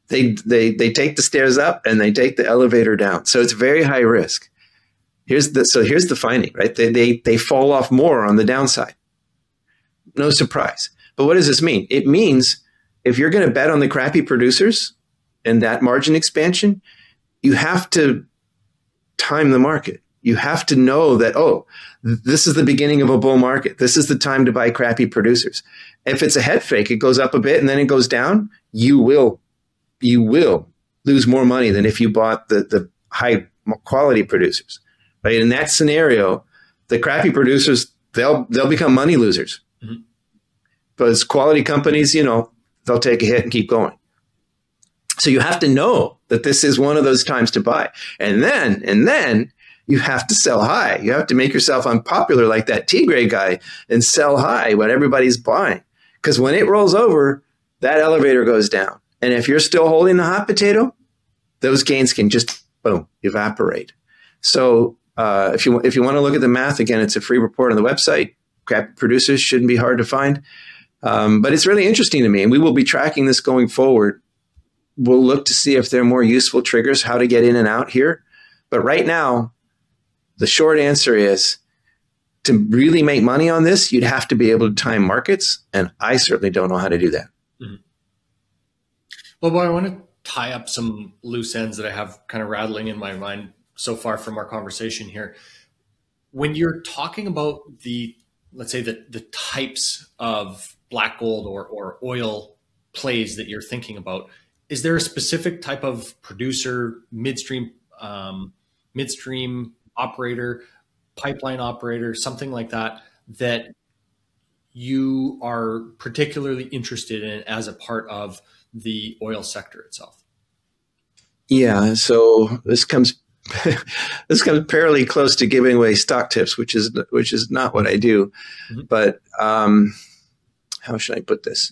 They, they, they take the stairs up and they take the elevator down. So it's very high risk. Here's the, so here's the finding, right? They, they, they fall off more on the downside. No surprise. But what does this mean? It means if you're going to bet on the crappy producers and that margin expansion, you have to time the market. You have to know that, oh, this is the beginning of a bull market. This is the time to buy crappy producers. If it's a head fake, it goes up a bit and then it goes down, you will, you will lose more money than if you bought the, the high quality producers, right? In that scenario, the crappy producers, they'll, they'll become money losers. Mm-hmm. Because quality companies, you know, they'll take a hit and keep going. So you have to know that this is one of those times to buy. And then, and then you have to sell high. You have to make yourself unpopular like that Tigre guy and sell high when everybody's buying. Because when it rolls over, that elevator goes down. And if you're still holding the hot potato, those gains can just, boom, evaporate. So uh, if you if you want to look at the math, again, it's a free report on the website. Crappy producers shouldn't be hard to find. Um, but it's really interesting to me, and we will be tracking this going forward. We'll look to see if there are more useful triggers, how to get in and out here. But right now, the short answer is to really make money on this, you'd have to be able to time markets. And I certainly don't know how to do that. Mm-hmm. Well, boy, I want to tie up some loose ends that I have kind of rattling in my mind so far from our conversation here. When you're talking about the, let's say the, the types of black gold or, or oil plays that you're thinking about, is there a specific type of producer, midstream, um, midstream operator, pipeline operator, something like that, that you are particularly interested in as a part of the oil sector itself? Yeah, so this comes this comes fairly close to giving away stock tips, which is which is not what I do. Mm-hmm. But um, how should I put this?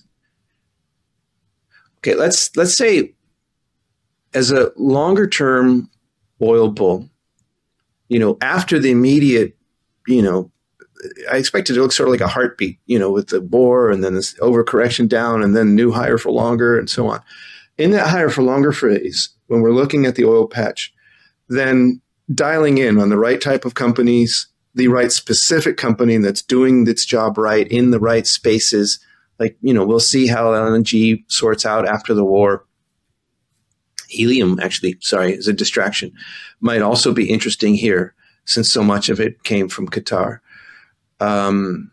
Okay, let's let's say as a longer term oil bull, you know, after the immediate, you know, I expect it to look sort of like a heartbeat, you know, with the bore and then this overcorrection down and then new higher for longer and so on. In that higher for longer phase, when we're looking at the oil patch, then dialing in on the right type of companies, the right specific company that's doing its job right in the right spaces. Like, you know, we'll see how L N G sorts out after the war. Helium, actually, sorry, is a distraction. Might also be interesting here since so much of it came from Qatar. Um,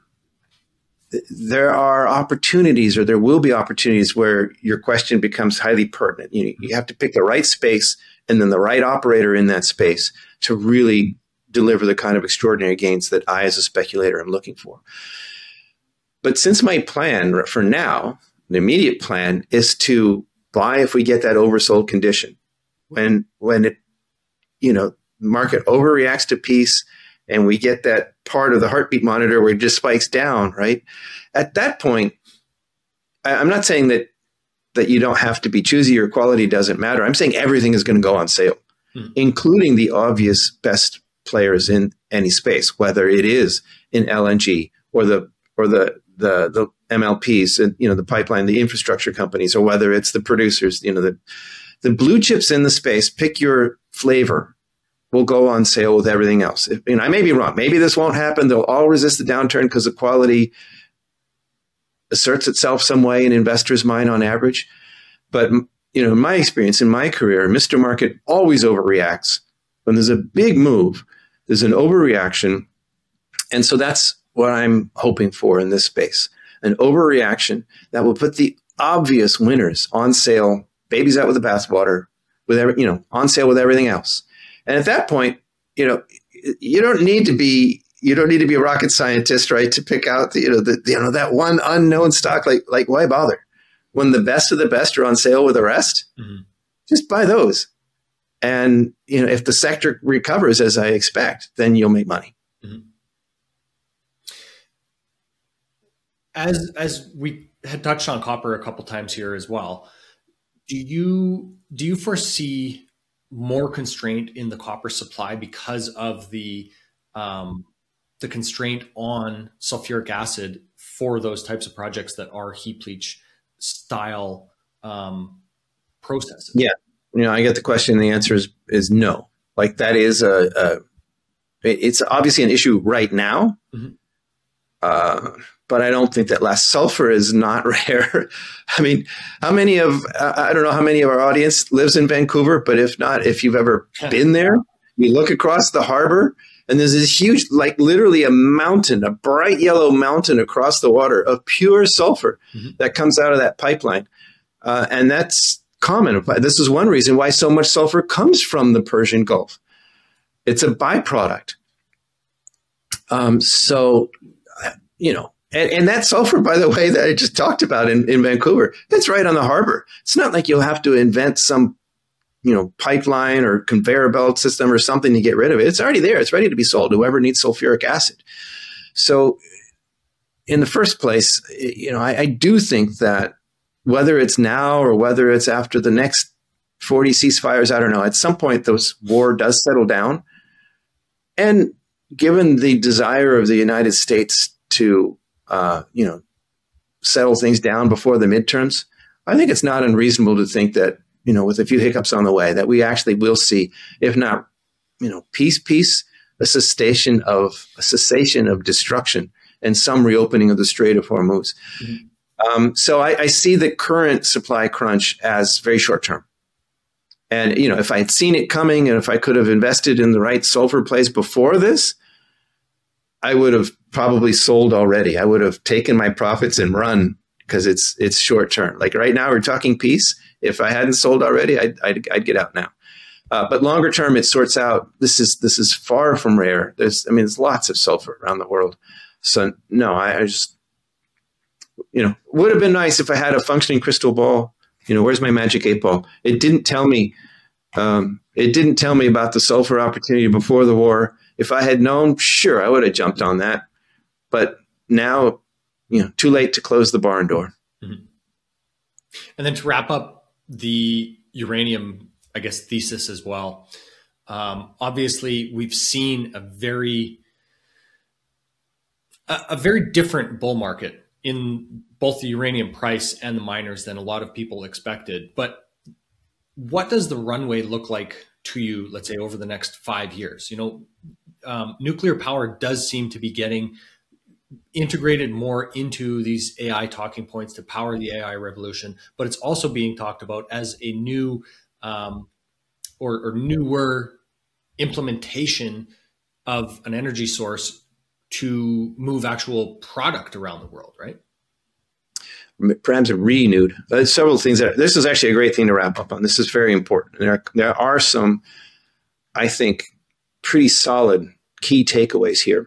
there are opportunities, or there will be opportunities where your question becomes highly pertinent. You, you have to pick the right space and then the right operator in that space to really deliver the kind of extraordinary gains that I, as a speculator, am looking for. But since my plan for now, the immediate plan is to buy if we get that oversold condition. When when it, you know, market overreacts to peace and we get that part of the heartbeat monitor where it just spikes down, right? At that point, I, I'm not saying that that you don't have to be choosy or quality doesn't matter. I'm saying everything is going to go on sale, hmm. including the obvious best players in any space, whether it is in L N G or the or the the the M L Ps and, you know, the pipeline, the infrastructure companies, or whether it's the producers, you know, the the blue chips in the space. Pick your flavor. Will go on sale with everything else. If, you know, I may be wrong. Maybe this won't happen. They'll all resist the downturn because the quality asserts itself some way in investors' mind on average. But, you know, in my experience, in my career, Mister Market always overreacts. When there's a big move, there's an overreaction. And so that's what I'm hoping for in this space. An overreaction that will put the obvious winners on sale, babies out with the bathwater, with every, you know, on sale with everything else. And at that point, you know, you don't need to be you don't need to be a rocket scientist, right, to pick out the, you know the, you know that one unknown stock. Like like why bother when the best of the best are on sale with the rest? Mm-hmm. Just buy those, and you know if the sector recovers as I expect, then you'll make money. Mm-hmm. As as we had touched on copper a couple times here as well, do you do you foresee more constraint in the copper supply because of the um, the constraint on sulfuric acid for those types of projects that are heap leach style um, processes? Yeah. You know, I get the question. The answer is, is no. Like that is a, a it's obviously an issue right now. Mm-hmm. Uh, but I don't think that less sulfur is not rare. I mean, how many of, I don't know how many of our audience lives in Vancouver, but if not, if you've ever been there, you look across the harbor and there's this huge, like literally a mountain, a bright yellow mountain across the water of pure sulfur mm-hmm. that comes out of that pipeline. Uh, and that's common. This is one reason why so much sulfur comes from the Persian Gulf. It's a byproduct. Um, so, you know, And, and that sulfur, by the way, that I just talked about in, in Vancouver, it's right on the harbor. It's not like you'll have to invent some, you know, pipeline or conveyor belt system or something to get rid of it. It's already there. It's ready to be sold. Whoever needs sulfuric acid. So in the first place, you know, I, I do think that whether it's now or whether it's after the next forty ceasefires, I don't know, at some point, this war does settle down. And given the desire of the United States to Uh, you know, settle things down before the midterms, I think it's not unreasonable to think that, you know, with a few hiccups on the way, that we actually will see, if not, you know, peace, peace, a cessation of a cessation of destruction and some reopening of the Strait of Hormuz. Mm-hmm. Um, so I, I see the current supply crunch as very short term. And, you know, if I had seen it coming and if I could have invested in the right sulfur place before this, I would have probably sold already. I would have taken my profits and run because it's it's short term. Like right now, we're talking peace. If I hadn't sold already, I'd I'd, I'd get out now. Uh, but longer term, it sorts out. This is this is far from rare. There's I mean, there's lots of sulfur around the world. So no, I, I just you know would have been nice if I had a functioning crystal ball. You know, where's my magic eight ball? It didn't tell me. Um, it didn't tell me about the sulfur opportunity before the war. If I had known, sure, I would have jumped on that. But now, you know, too late to close the barn door. Mm-hmm. And then to wrap up the uranium, I guess, thesis as well. Um, obviously, we've seen a very, a, a very different bull market in both the uranium price and the miners than a lot of people expected. But what does the runway look like to you, let's say, over the next five years? You know, um, nuclear power does seem to be getting integrated more into these A I talking points to power the A I revolution, but it's also being talked about as a new um, or, or newer implementation of an energy source to move actual product around the world, right? Perhaps renewed. There's several things that this is actually a great thing to wrap up on. This is very important. There are, there are some, I think, pretty solid key takeaways here.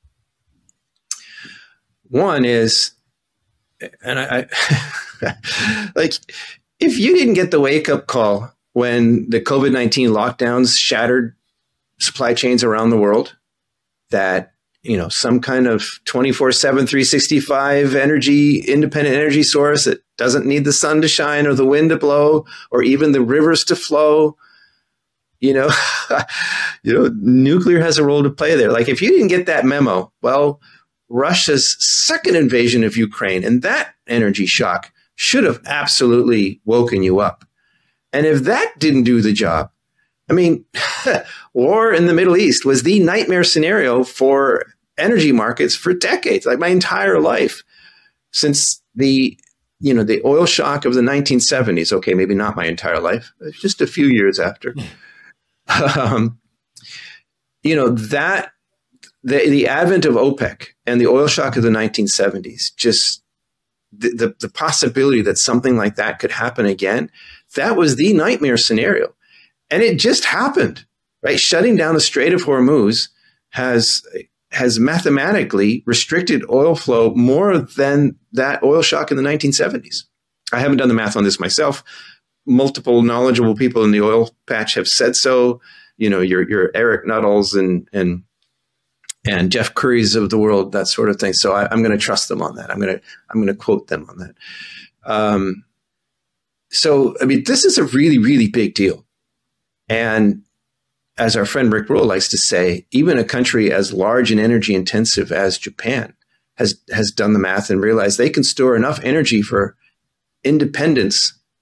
One is, and I, I like, if you didn't get the wake up call when the COVID nineteen lockdowns shattered supply chains around the world, that, you know, some kind of twenty-four seven, three sixty-five energy, independent energy source that doesn't need the sun to shine or the wind to blow or even the rivers to flow, you know, you know, nuclear has a role to play there. Like if you didn't get that memo, well, Russia's second invasion of Ukraine and that energy shock should have absolutely woken you up. And if that didn't do the job, I mean, war in the Middle East was the nightmare scenario for energy markets for decades, like my entire life, since the, you know, the oil shock of the nineteen seventies. Okay, maybe not my entire life, just a few years after. um, you know, that the, the advent of OPEC and the oil shock of the nineteen seventies, just the, the, the possibility that something like that could happen again, that was the nightmare scenario. And it just happened, right? Shutting down the Strait of Hormuz has has mathematically restricted oil flow more than that oil shock in the nineteen seventies. I haven't done the math on this myself. Multiple knowledgeable people in the oil patch have said so. You know, your your Eric Nuttall's and and and Jeff Curry's of the world, that sort of thing. So I, I'm going to trust them on that. I'm going to I'm going to quote them on that. Um, so I mean, this is a really really big deal. And as our friend Rick Rule likes to say, even a country as large and energy intensive as Japan has has done the math and realized they can store enough energy for independence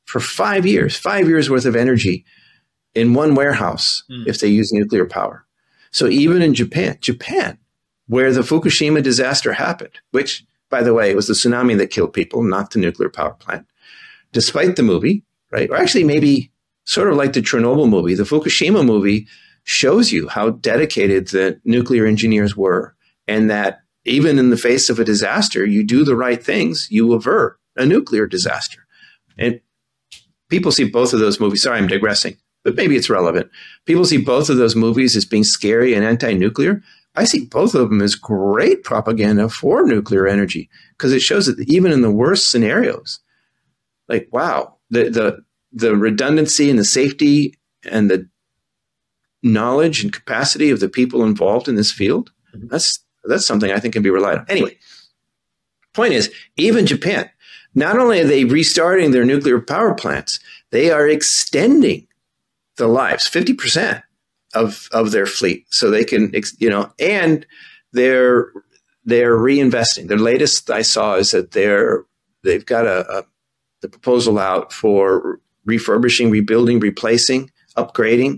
for five years, five years worth of energy in one warehouse mm. if they use nuclear power. So even in Japan, Japan, where the Fukushima disaster happened, which, by the way, it was the tsunami that killed people, not the nuclear power plant, despite the movie, right? Or actually maybe sort of like the Chernobyl movie, the Fukushima movie shows you how dedicated the nuclear engineers were, and that even in the face of a disaster, you do the right things, you avert a nuclear disaster. And people see both of those movies. Sorry, I'm digressing, but maybe it's relevant. People see both of those movies as being scary and anti-nuclear. I see both of them as great propaganda for nuclear energy, because it shows that even in the worst scenarios, like, wow, the, the, the redundancy and the safety and the knowledge and capacity of the people involved in this field, that's that's something I think can be relied on. Anyway, point is, even Japan, not only are they restarting their nuclear power plants, they are extending the lives, fifty percent of, of their fleet, so they can, you know, and they're they're reinvesting. The latest I saw is that they're they've got a, a the proposal out for refurbishing, rebuilding, replacing, upgrading,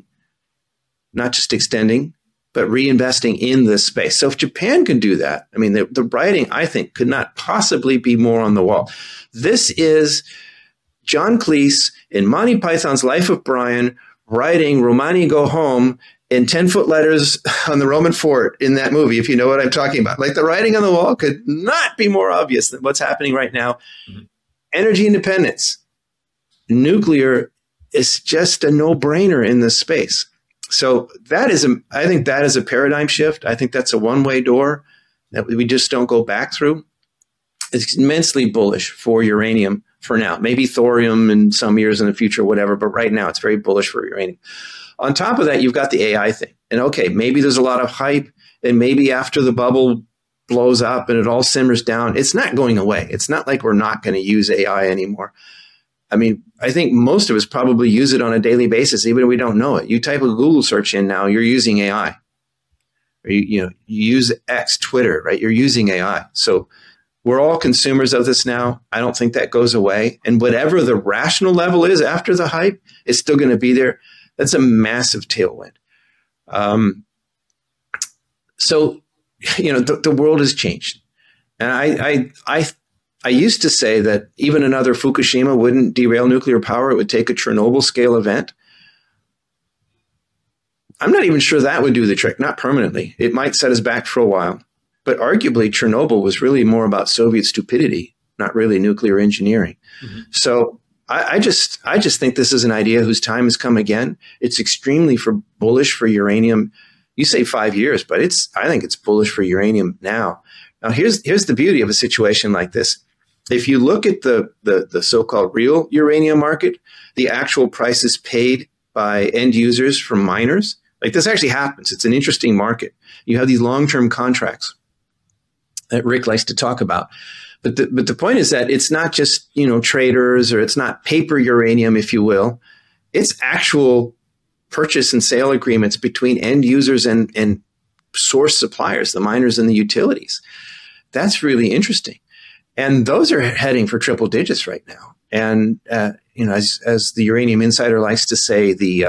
not just extending, but reinvesting in this space. So if Japan can do that, I mean, the, the writing, I think, could not possibly be more on the wall. This is John Cleese in Monty Python's Life of Brian writing Romani Go Home in ten-foot letters on the Roman fort in that movie, if you know what I'm talking about. Like, the writing on the wall could not be more obvious than what's happening right now. Mm-hmm. Energy independence. Nuclear is just a no-brainer in this space. So that is, a, I think that is a paradigm shift. I think that's a one-way door that we just don't go back through. It's immensely bullish for uranium for now. Maybe thorium in some years in the future, whatever. But right now, it's very bullish for uranium. On top of that, you've got the A I thing. And okay, maybe there's a lot of hype, and maybe after the bubble blows up and it all simmers down, it's not going away. It's not like we're not going to use A I anymore. I mean, I think most of us probably use it on a daily basis, even if we don't know it. You type a Google search in now, you're using A I. Or you, you know, you use X, Twitter, right? You're using A I. So we're all consumers of this now. I don't think that goes away. And whatever the rational level is after the hype, it's still going to be there. That's a massive tailwind. Um, so, you know, the, the world has changed. And I, I, I, I used to say that even another Fukushima wouldn't derail nuclear power. It would take a Chernobyl scale event. I'm not even sure that would do the trick, not permanently. It might set us back for a while. But arguably, Chernobyl was really more about Soviet stupidity, not really nuclear engineering. Mm-hmm. So I, I just I just think this is an idea whose time has come again. It's extremely for bullish for uranium. You say five years, but it's I think it's bullish for uranium now. Now, here's here's the beauty of a situation like this. If you look at the, the, the so-called real uranium market, the actual prices paid by end users from miners, like this actually happens. It's an interesting market. You have these long-term contracts that Rick likes to talk about. But the, but the point is that it's not just, you know, traders, or it's not paper uranium, if you will. It's actual purchase and sale agreements between end users and, and source suppliers, the miners and the utilities. That's really interesting. And those are heading for triple digits right now. And, uh, you know, as, as the Uranium Insider likes to say, the, uh,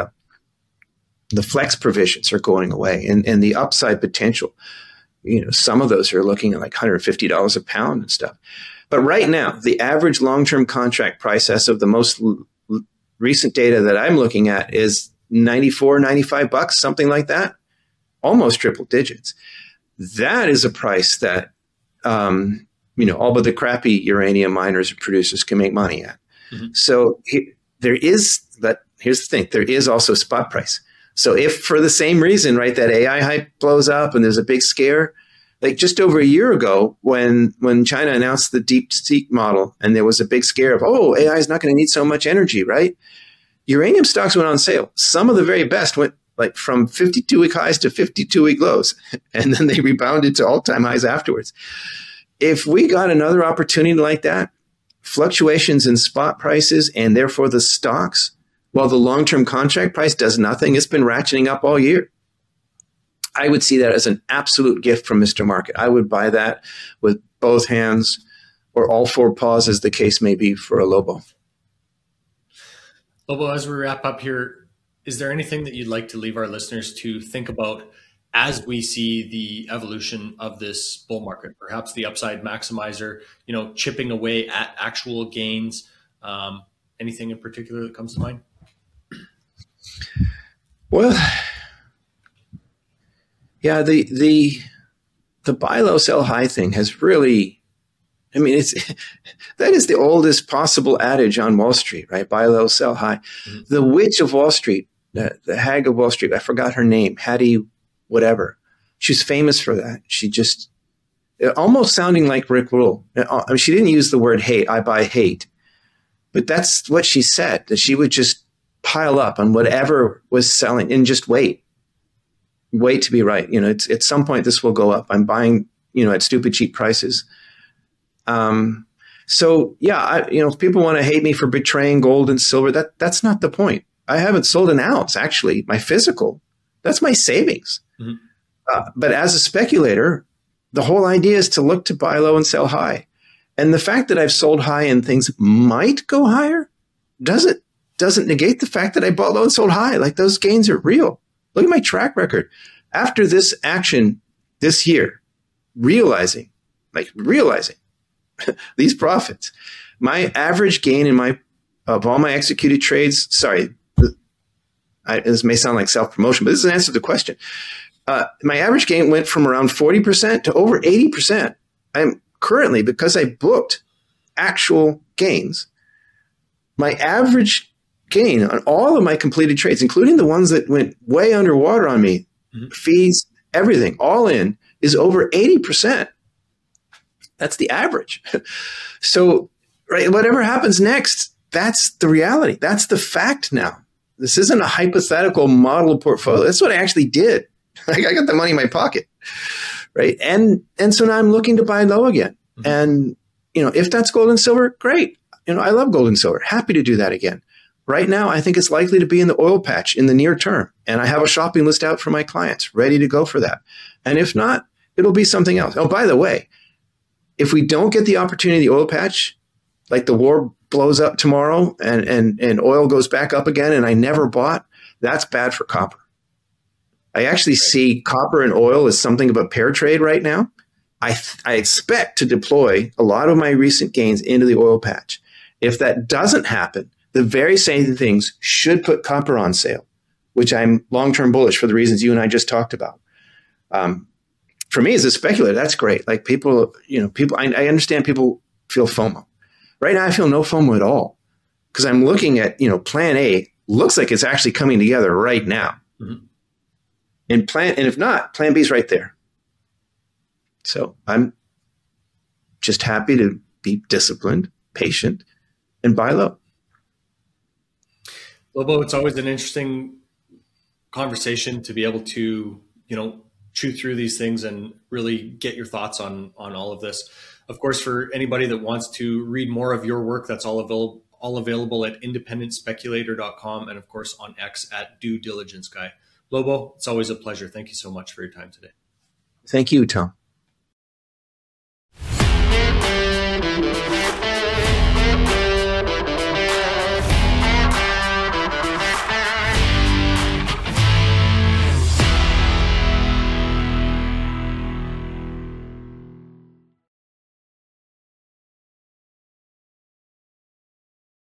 the flex provisions are going away, and, and the upside potential, you know, some of those are looking at like one hundred fifty dollars a pound and stuff. But right now, the average long-term contract price as of the most l- recent data that I'm looking at is ninety-four, ninety-five bucks, something like that, almost triple digits. That is a price that, um, you know, all but the crappy uranium miners or producers can make money at. Mm-hmm. So he, there is that. Here's the thing: there is also spot price. So if for the same reason, right, that A I hype blows up and there's a big scare, like just over a year ago when when China announced the DeepSeek model and there was a big scare of, oh, A I is not going to need so much energy, right? Uranium stocks went on sale. Some of the very best went like from fifty-two week highs to fifty-two week lows, and then they rebounded to all-time highs afterwards. If we got another opportunity like that, fluctuations in spot prices and therefore the stocks, while the long-term contract price does nothing, it's been ratcheting up all year. I would see that as an absolute gift from Mister Market. I would buy that with both hands, or all four paws, as the case may be for a Lobo. Lobo, as we wrap up here, is there anything that you'd like to leave our listeners to think about as we see the evolution of this bull market? Perhaps the upside maximizer, you know, chipping away at actual gains. Um, anything in particular that comes to mind? Well, yeah, the the the buy low, sell high thing has really, I mean, it's that is the oldest possible adage on Wall Street, right? Buy low, sell high. Mm-hmm. The witch of Wall Street, the, the hag of Wall Street, I forgot her name, Hattie whatever. She's famous for that. She just, almost sounding like Rick Rule. I mean, she didn't use the word hate, I buy hate. But that's what she said, that she would just pile up on whatever was selling and just wait. Wait to be right. You know, it's, at some point this will go up. I'm buying, you know, at stupid cheap prices. Um, so yeah, I, you know, if people want to hate me for betraying gold and silver, that that's not the point. I haven't sold an ounce, actually, my physical. That's my savings. Mm-hmm. Uh, but as a speculator, the whole idea is to look to buy low and sell high. And the fact that I've sold high and things might go higher doesn't doesn't negate the fact that I bought low and sold high. Like, those gains are real. Look at my track record. After this action this year, realizing, like realizing these profits, my average gain in my of all my executed trades, sorry, I, this may sound like self-promotion, but this is an answer to the question. Uh, my average gain went from around forty percent to over eighty percent. I'm currently, because I booked actual gains, my average gain on all of my completed trades, including the ones that went way underwater on me, mm-hmm. fees, everything, all in, is over eighty percent. That's the average. So, right, whatever happens next, that's the reality. That's the fact now. This isn't a hypothetical model portfolio. That's what I actually did. Like, I got the money in my pocket, right? And and so now I'm looking to buy low again. Mm-hmm. And, you know, if that's gold and silver, great. You know, I love gold and silver. Happy to do that again. Right now, I think it's likely to be in the oil patch in the near term. And I have a shopping list out for my clients, ready to go for that. And if not, it'll be something else. Oh, by the way, if we don't get the opportunity, the oil patch, like the war blows up tomorrow and, and, and oil goes back up again and I never bought, that's bad for copper. I actually see copper and oil as something of a pair trade right now. I, th- I expect to deploy a lot of my recent gains into the oil patch. If that doesn't happen, the very same things should put copper on sale, which I'm long-term bullish for the reasons you and I just talked about. Um, for me as a speculator, that's great. Like, people, you know, people, I, I understand people feel FOMO. Right now, I feel no FOMO at all, because I'm looking at, you know, plan A looks like it's actually coming together right now. Mm-hmm. And plan, and if not, plan B is right there. So I'm just happy to be disciplined, patient, and buy low. Lobo, it's always an interesting conversation to be able to, you know, chew through these things and really get your thoughts on on all of this. Of course, for anybody that wants to read more of your work, that's all available all available at independent speculator dot com, and of course on X at Due Diligence Guy. Lobo, it's always a pleasure. Thank you so much for your time today. Thank you, Tom.